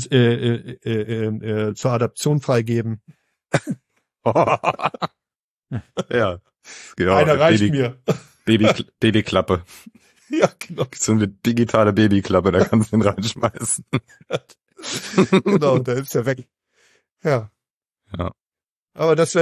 zur Adaption freigeben. Ja. Genau. Einer reicht mir. Babyklappe. Ja, genau. So eine digitale Babyklappe, da kannst du ihn reinschmeißen. Genau, da ist er weg. Ja. Aber also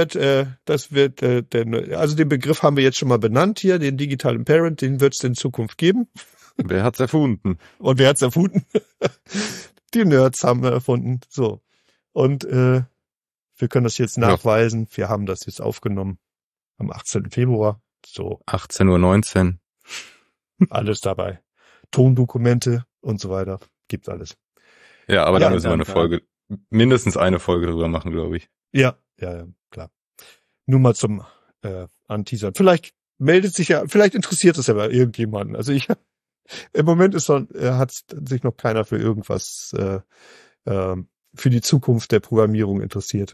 den Begriff haben wir jetzt schon mal benannt hier, den digitalen Parent, den wird es in Zukunft geben. Wer hat's erfunden? Und wer hat's erfunden? Die Nerds haben erfunden. So. Und wir können das jetzt nachweisen. Wir haben das jetzt aufgenommen am 18. Februar. So. 18:19 Uhr. Alles dabei. Tondokumente und so weiter. Gibt's alles. Ja, aber da müssen wir mindestens eine Folge drüber machen, glaube ich. Ja, klar. Nur mal zum Anteasern. Vielleicht interessiert es ja bei irgendjemanden. Also im Moment hat sich noch keiner für irgendwas für die Zukunft der Programmierung interessiert.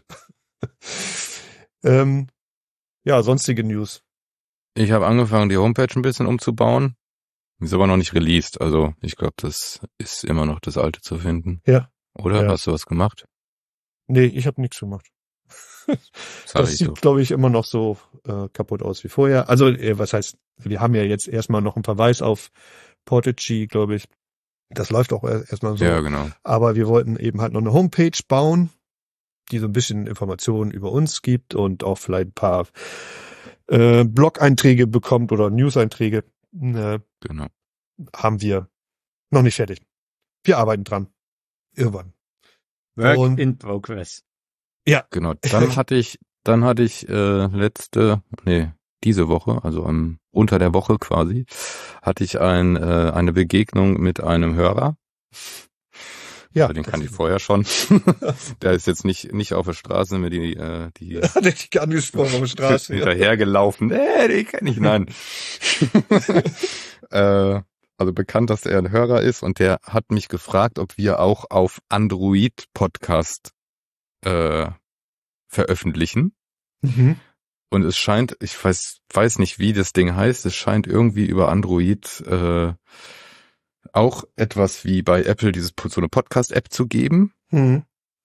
Sonstige News. Ich habe angefangen, die Homepage ein bisschen umzubauen. Ist aber noch nicht released. Also ich glaube, das ist immer noch das Alte zu finden. Ja. Oder? Ja. Hast du was gemacht? Nee, ich habe nichts gemacht. Das sieht, glaube ich, immer noch so kaputt aus wie vorher. Also, was heißt, wir haben ja jetzt erstmal noch einen Verweis auf Portagy, glaube ich. Das läuft auch erstmal so. Ja, genau. Aber wir wollten eben halt noch eine Homepage bauen, die so ein bisschen Informationen über uns gibt und auch vielleicht ein paar Blog-Einträge bekommt oder News-Einträge. Genau. Haben wir noch nicht fertig. Wir arbeiten dran. Irgendwann. Work in progress. Ja. Genau. Dann hatte ich diese Woche, also unter der Woche quasi, hatte ich eine Begegnung mit einem Hörer. Ja. Den kannte ich vorher schon. Der ist jetzt nicht auf der Straße mit die hat er dich angesprochen auf der Straße. Hinterhergelaufen. Den kenne ich, nein. Also bekannt, dass er ein Hörer ist und der hat mich gefragt, ob wir auch auf Android Podcast veröffentlichen. Mhm. Und es scheint, ich weiß nicht, wie das Ding heißt, es scheint irgendwie über Android auch etwas wie bei Apple so eine Podcast-App zu geben. Mhm.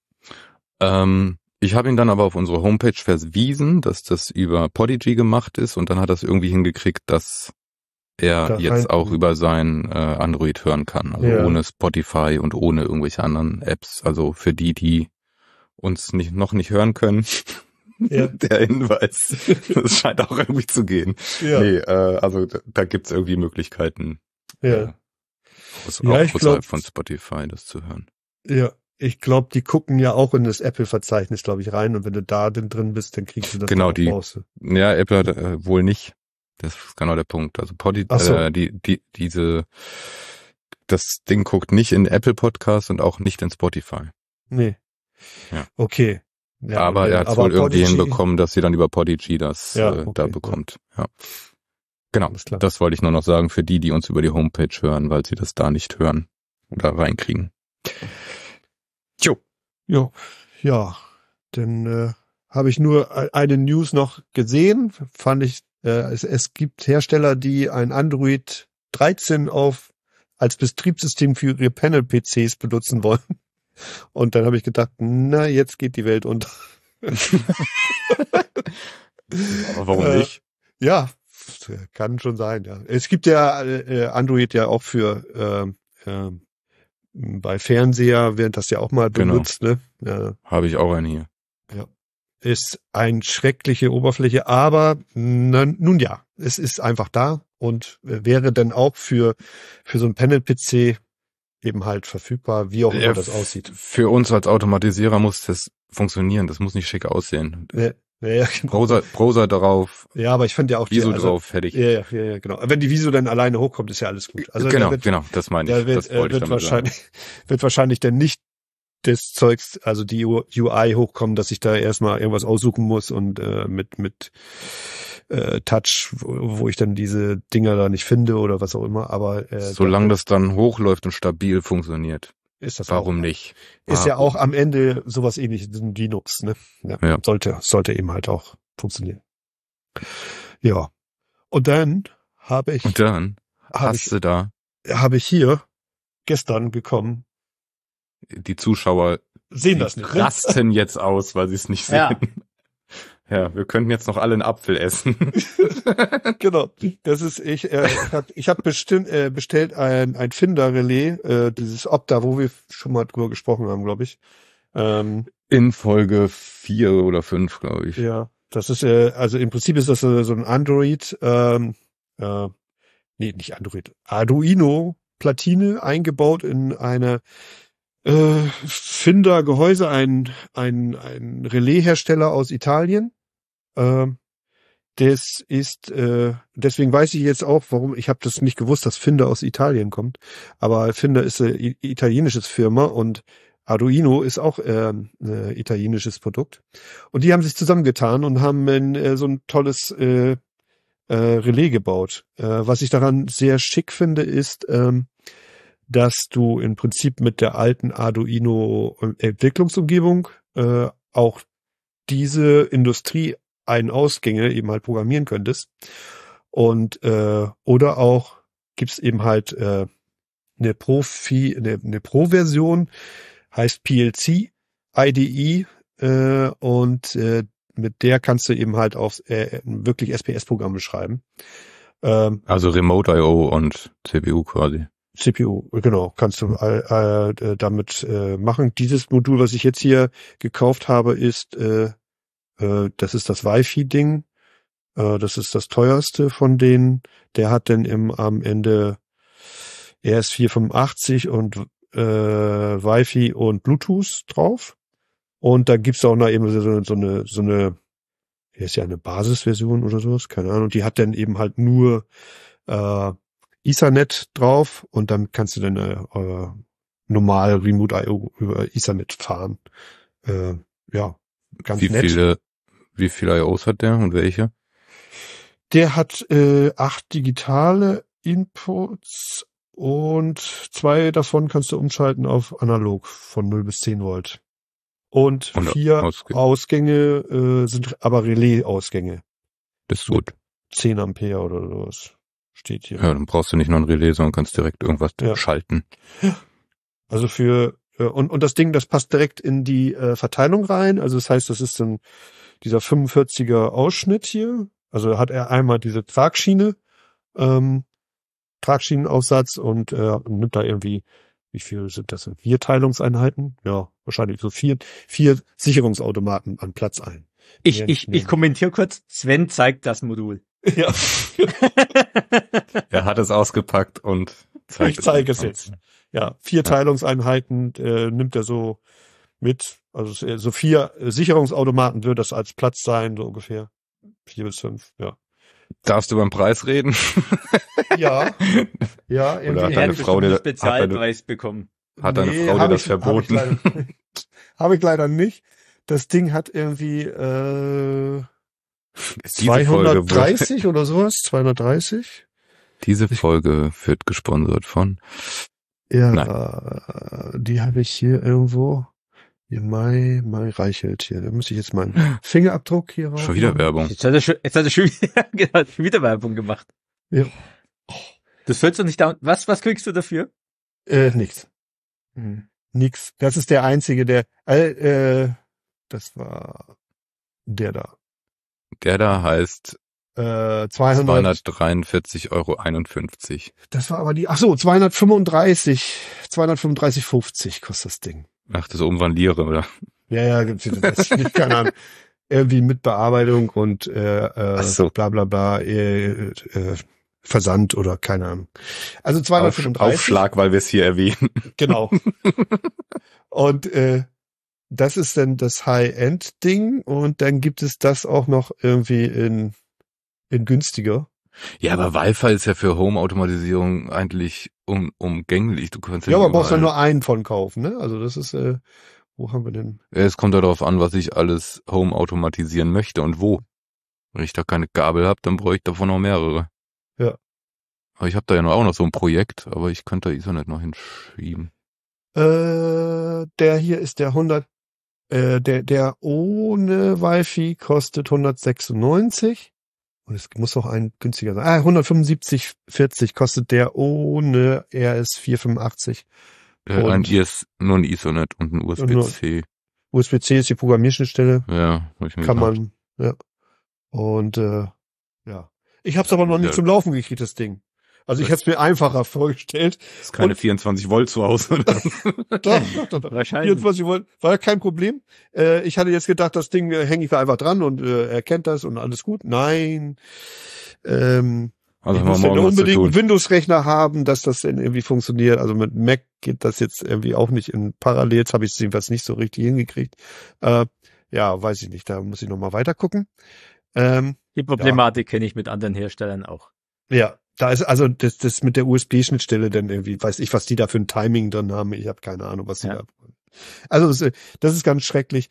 Ich habe ihn dann aber auf unsere Homepage verwiesen, dass das über Podigy gemacht ist und dann hat er es irgendwie hingekriegt, dass er jetzt auch über sein Android hören kann. Also ohne Spotify und ohne irgendwelche anderen Apps. Also für die uns noch nicht hören können. Ja. Der Hinweis. Das scheint auch irgendwie zu gehen. Ja. Nee, also da gibt's irgendwie Möglichkeiten. Ja. Außerhalb von Spotify das zu hören. Ja, ich glaube, die gucken ja auch in das Apple-Verzeichnis, glaube ich, rein und wenn du da drin bist, dann kriegst du das genau, raus. Ja, Apple hat wohl nicht. Das ist genau der Punkt. Also das Ding guckt nicht in Apple Podcasts und auch nicht in Spotify. Nee. Ja. Okay. Ja, aber er hat es wohl irgendwie hinbekommen, dass sie dann über Podigy das da bekommt. Ja. Genau, das wollte ich nur noch sagen für die uns über die Homepage hören, weil sie das da nicht hören oder reinkriegen. Jo. Ja, dann habe ich nur eine News noch gesehen. Fand ich, es gibt Hersteller, die ein Android 13 als Betriebssystem für ihre Panel-PCs benutzen wollen. Und dann habe ich gedacht, na, jetzt geht die Welt unter. Aber warum nicht? Ja, kann schon sein, ja. Es gibt ja Android ja auch für bei Fernseher wird das ja auch mal benutzt, ne? Ja. Habe ich auch einen hier. Ja. Ist eine schreckliche Oberfläche, aber nun ja, es ist einfach da und wäre dann auch für so ein Panel-PC eben halt verfügbar, wie auch immer das aussieht. Für uns als Automatisierer muss das funktionieren, das muss nicht schick aussehen. Ja, genau. Browser drauf. Ja, aber ich fand ja auch Viso drauf, fertig. Ja, genau. Wenn die Viso dann alleine hochkommt, ist ja alles gut. Also genau, das meine ich. Das wollte ich damit sagen. Wird wahrscheinlich dann nicht des Zeugs, also die UI hochkommen, dass ich da erstmal irgendwas aussuchen muss und mit Touch, wo ich dann diese Dinger da nicht finde oder was auch immer. Aber solange das dann hochläuft und stabil funktioniert. Ist das Warum auch, nicht? Ist ja auch am Ende sowas ähnliches in Linux, ne? Ja. Sollte eben halt auch funktionieren. Ja. Und dann habe ich hier gestern bekommen. Die Zuschauer sehen das nicht, ne? rasten jetzt aus, weil sie es nicht sehen. Ja, wir könnten jetzt noch alle einen Apfel essen. Genau. Das ist ich habe bestellt ein Finder-Relais, dieses Opta, wo wir schon mal drüber gesprochen haben, glaube ich. In Folge 4 oder 5, glaube ich. Ja, das ist also im Prinzip ist das so ein Android, nicht Android, Arduino-Platine eingebaut in eine Finder-Gehäuse, ein Relaishersteller aus Italien. Das ist, deswegen weiß ich jetzt auch, warum, ich habe das nicht gewusst, dass Finder aus Italien kommt, aber Finder ist eine italienische Firma und Arduino ist auch ein italienisches Produkt. Und die haben sich zusammengetan und haben so ein tolles Relais gebaut. Was ich daran sehr schick finde, ist, dass du im Prinzip mit der alten Arduino Entwicklungsumgebung auch diese Industrie-Ein-Ausgänge eben halt programmieren könntest. Und oder auch gibt's eben halt eine Pro-Version, heißt PLC IDE und mit der kannst du eben halt auch wirklich SPS-Programme schreiben. Also Remote I/O und CPU quasi. CPU, genau, kannst du damit machen. Dieses Modul, was ich jetzt hier gekauft habe, ist das ist das Wi-Fi-Ding. Das ist das teuerste von denen. Der hat dann am Ende RS485 und Wi-Fi und Bluetooth drauf. Und da gibt's auch noch eben so eine, hier ist ja eine Basisversion oder sowas, keine Ahnung. Die hat dann eben halt nur Ethernet drauf und dann kannst du dann normal Remote I/O über Ethernet fahren. Ja, ganz nett. Wie viele I/Os hat der und welche? Der hat 8 digitale Inputs und 2 davon kannst du umschalten auf analog von 0 bis 10 Volt. Und 4 Ausgänge sind aber Relais-Ausgänge. Das ist gut. 10 Ampere oder sowas steht hier. Ja, dann brauchst du nicht noch ein Relais, sondern kannst direkt irgendwas schalten. Also und das Ding, das passt direkt in die Verteilung rein. Also das heißt, das ist dieser 45er Ausschnitt hier. Also hat er einmal diese Tragschienenaufsatz und nimmt da irgendwie, wie viel sind das? 4 Teilungseinheiten? Ja, wahrscheinlich so 4 Sicherungsautomaten an Platz ein. Ich kommentiere kurz. Sven zeigt das Modul. Ja. Er hat es ausgepackt und zeigt es. Ich zeige es jetzt. Ja, 4 Teilungseinheiten nimmt er so mit. Also so 4 Sicherungsautomaten wird das als Platz sein, so ungefähr. 4 bis 5, ja. Darfst du beim Preis reden? Ja. Ja, irgendwie. Oder hat deine Frau dir Spezialpreis bekommen? Hat deine Frau dir das verboten? Habe ich leider nicht. Das Ding hat irgendwie 230 oder sowas, 230. Diese Folge wird gesponsert von. Ja, die habe ich hier irgendwo. Hier Mai Reichelt hier. Da muss ich jetzt meinen Fingerabdruck hier raus. Schon wieder Werbung. Jetzt hat er schon wieder Werbung gemacht. Ja. Du sollst doch nicht da. Was kriegst du dafür? Nichts. nix. Das ist der einzige, das war der da. Der da heißt 243,51 €243,51. Das war aber 235,50 kostet das Ding. Ach, das oben waren Lire, oder? Ja, gibt's wieder das. Keine Ahnung. Irgendwie mit Bearbeitung und so. bla bla bla, Versand oder keine Ahnung. Also 235. Aufschlag, weil wir es hier erwähnen. Genau. Und das ist dann das High-End-Ding und dann gibt es das auch noch irgendwie in günstiger. Ja, aber Wi-Fi ist ja für Home-Automatisierung eigentlich umgänglich. Du kannst Ja, aber nicht brauchst du überall- nur einen von kaufen, ne? Also das ist, wo haben wir denn? Es kommt ja darauf an, was ich alles Home automatisieren möchte und wo. Wenn ich da keine Kabel habe, dann brauche ich davon noch mehrere. Ja. Aber ich habe da ja auch noch so ein Projekt, aber ich könnte da Ethernet noch hinschieben. Der hier ist der 100, der ohne Wi-Fi kostet 196. Und es muss auch ein günstiger sein. 175,40 kostet der ohne RS485. Nur ein Ethernet und ein USB-C. USB-C ist die Programmierschnittstelle. Ja, hab ich mir Kann gedacht. man, ja. Und ja. Ich habe es aber noch nicht Ja. zum Laufen gekriegt, das Ding. Also ich hätte es mir einfacher vorgestellt. Das ist keine 24 Volt zu Hause, oder? Doch. Wahrscheinlich. 24 Volt, war ja kein Problem. Ich hatte jetzt gedacht, das Ding hänge ich da einfach dran und erkennt das und alles gut. Nein. Also Ich haben wir muss dann morgen was zu unbedingt einen tun. Windows-Rechner haben, dass das dann irgendwie funktioniert. Also mit Mac geht das jetzt irgendwie auch nicht in Parallels, habe ich es jedenfalls nicht so richtig hingekriegt. Ja, weiß ich nicht, da muss ich nochmal weiter gucken. Die Problematik kenne ich mit anderen Herstellern auch. Ja, da ist also das mit der USB-Schnittstelle dann irgendwie, weiß ich, was die da für ein Timing drin haben. Ich habe keine Ahnung, was die Ja. da. Also das ist ganz schrecklich.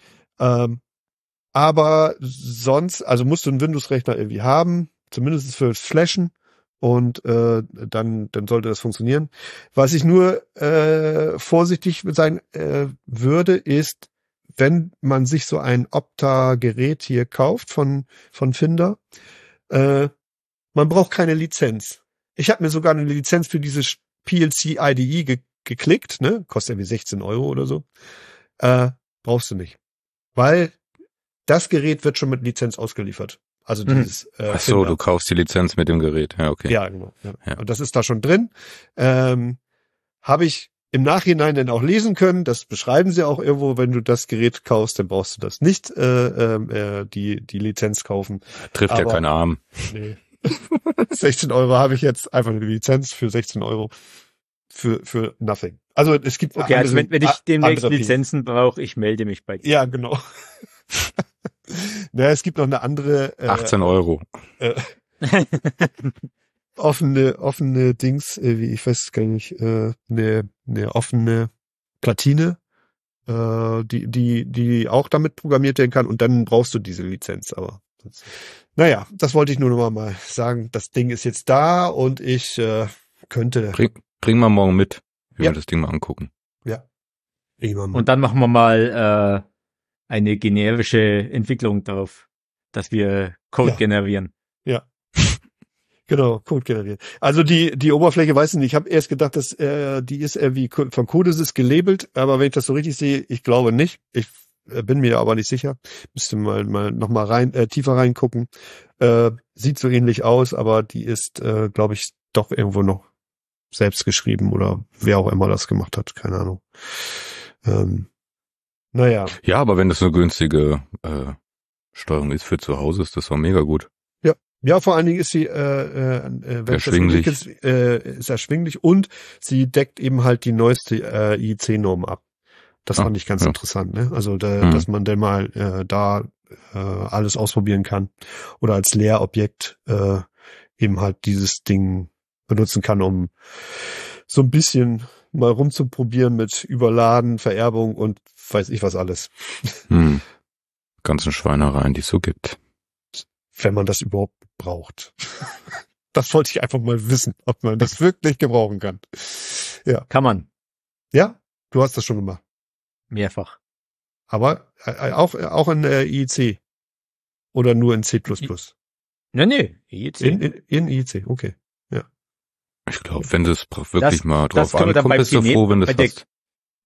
Aber sonst, also musst du einen Windows-Rechner irgendwie haben, zumindest für Flashen. Und dann sollte das funktionieren. Was ich nur vorsichtig sein würde, ist, wenn man sich so ein Opta-Gerät hier kauft von Finder, man braucht keine Lizenz. Ich habe mir sogar eine Lizenz für dieses PLC IDE geklickt, ne? Kostet irgendwie 16 € oder so. Brauchst du nicht. Weil das Gerät wird schon mit Lizenz ausgeliefert. Also dieses Ach so, Finder. du kaufst die Lizenz mit dem Gerät. Ja, okay. Ja, genau. Ja. Ja. Und das ist da schon drin. Habe ich im Nachhinein dann auch lesen können. Das beschreiben sie auch irgendwo. Wenn du das Gerät kaufst, dann brauchst du das nicht die Lizenz kaufen. Trifft ja Aber- keine Arm. Nee. 16 € habe ich jetzt einfach eine Lizenz für 16 € für nothing. Also es gibt Okay, also wenn ich demnächst andere Lizenzen brauche, ich melde mich bei dir. Ja, genau. Naja, es gibt noch eine andere 18 €. offene Dings, wie ich weiß gar nicht, eine offene Platine, die auch damit programmiert werden kann und dann brauchst du diese Lizenz, aber naja, das wollte ich nur noch mal sagen. Das Ding ist jetzt da und ich könnte Bring mal morgen mit. Wir Ja. werden das Ding mal angucken. irgendwann Und dann machen wir mal eine generische Entwicklung drauf, dass wir Code Ja. generieren. genau, Code generieren. Also die Oberfläche, weiß ich nicht, ich habe erst gedacht, dass die ist irgendwie von Codesys gelabelt, aber wenn ich das so richtig sehe, ich glaube nicht. Ich bin mir aber nicht sicher. Müsste mal noch mal tiefer reingucken. Sieht so ähnlich aus, aber die ist, glaube ich, doch irgendwo noch selbst geschrieben oder wer auch immer das gemacht hat, keine Ahnung. Naja, Ja, aber wenn das eine günstige Steuerung ist für zu Hause, ist das doch mega gut. ja, vor allen Dingen ist sie wenn Erschwinglich. das ist erschwinglich und sie deckt eben halt die neueste IEC-Norm ab. Das Ah, fand ich ganz ja. interessant, ne? Also Mhm. dass man denn mal da alles ausprobieren kann oder als Lehrobjekt eben halt dieses Ding benutzen kann, um so ein bisschen mal rumzuprobieren mit Überladen, Vererbung und weiß ich was alles, Ganzen Schweinereien, die es so gibt. wenn man das überhaupt braucht. Das wollte ich einfach mal wissen, ob man das wirklich gebrauchen kann. Kann man. Ja, du hast das schon gemacht. Mehrfach. Aber auch in IEC oder nur in C++? Nee, IEC. In IEC, okay. Ich glaube, wenn du es wirklich Das- mal das drauf können wir dann ankommt, beim bist du froh, wenn du bei es der- hast.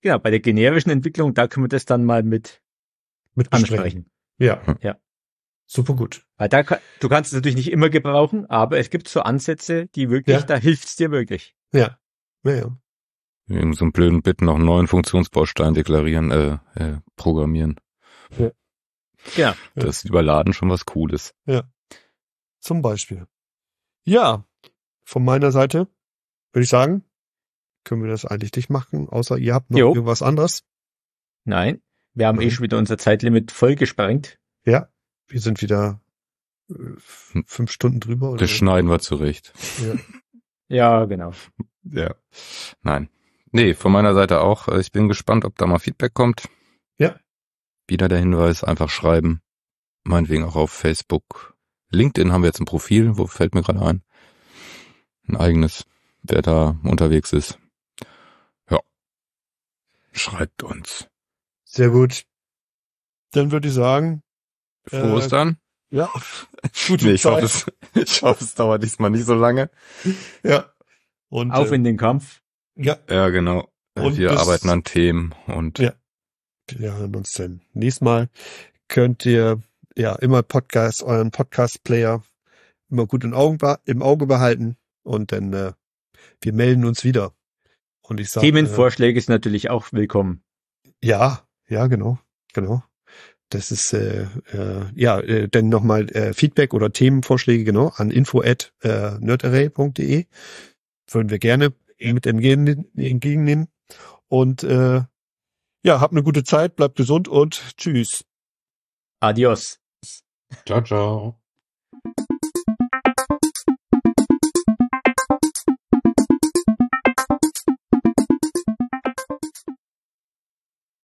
genau, bei der generischen Entwicklung, da können wir das dann mal mit ansprechen. Ja. Ja. Super gut. Weil du kannst es natürlich nicht immer gebrauchen, aber es gibt so Ansätze, die wirklich, da hilft's dir wirklich. Ja. Ja. Irgend so einen blöden Bit noch einen neuen Funktionsbaustein deklarieren, programmieren. Ja. Ja. Das ist überladen schon was Cooles. Ja. Zum Beispiel. Ja. Von meiner Seite würde ich sagen, können wir das eigentlich nicht machen, außer ihr habt noch irgendwas anderes. Nein. Wir haben schon wieder unser Zeitlimit voll gesprengt. Ja. Wir sind wieder 5 Stunden drüber. Oder das schneiden wir zurecht. Ja, genau. Ja. Nein. Nee, von meiner Seite auch. Ich bin gespannt, ob da mal Feedback kommt. Ja. Wieder der Hinweis, einfach schreiben. Meinetwegen auch auf Facebook. LinkedIn haben wir jetzt ein Profil, wo fällt mir gerade ein? Ein eigenes, wer da unterwegs ist. Ja. Schreibt uns. Sehr gut. Dann würde ich sagen, Frohe Ostern. Ja. Nee, ich hoffe, es dauert diesmal nicht so lange. Ja. Und auf in den Kampf. Ja, genau. Und wir arbeiten an Themen und wir hören uns dann. Nächstes Mal könnt ihr immer euren Podcast-Player immer gut im Auge behalten und dann wir melden uns wieder. Und ich sage, Themenvorschläge ist natürlich auch willkommen. Ja, genau. Das ist dann nochmal Feedback oder Themenvorschläge genau an info@nerdarray.de. Würden wir gerne mit entgegennehmen. Und habt eine gute Zeit, bleibt gesund und tschüss. Adios. Ciao.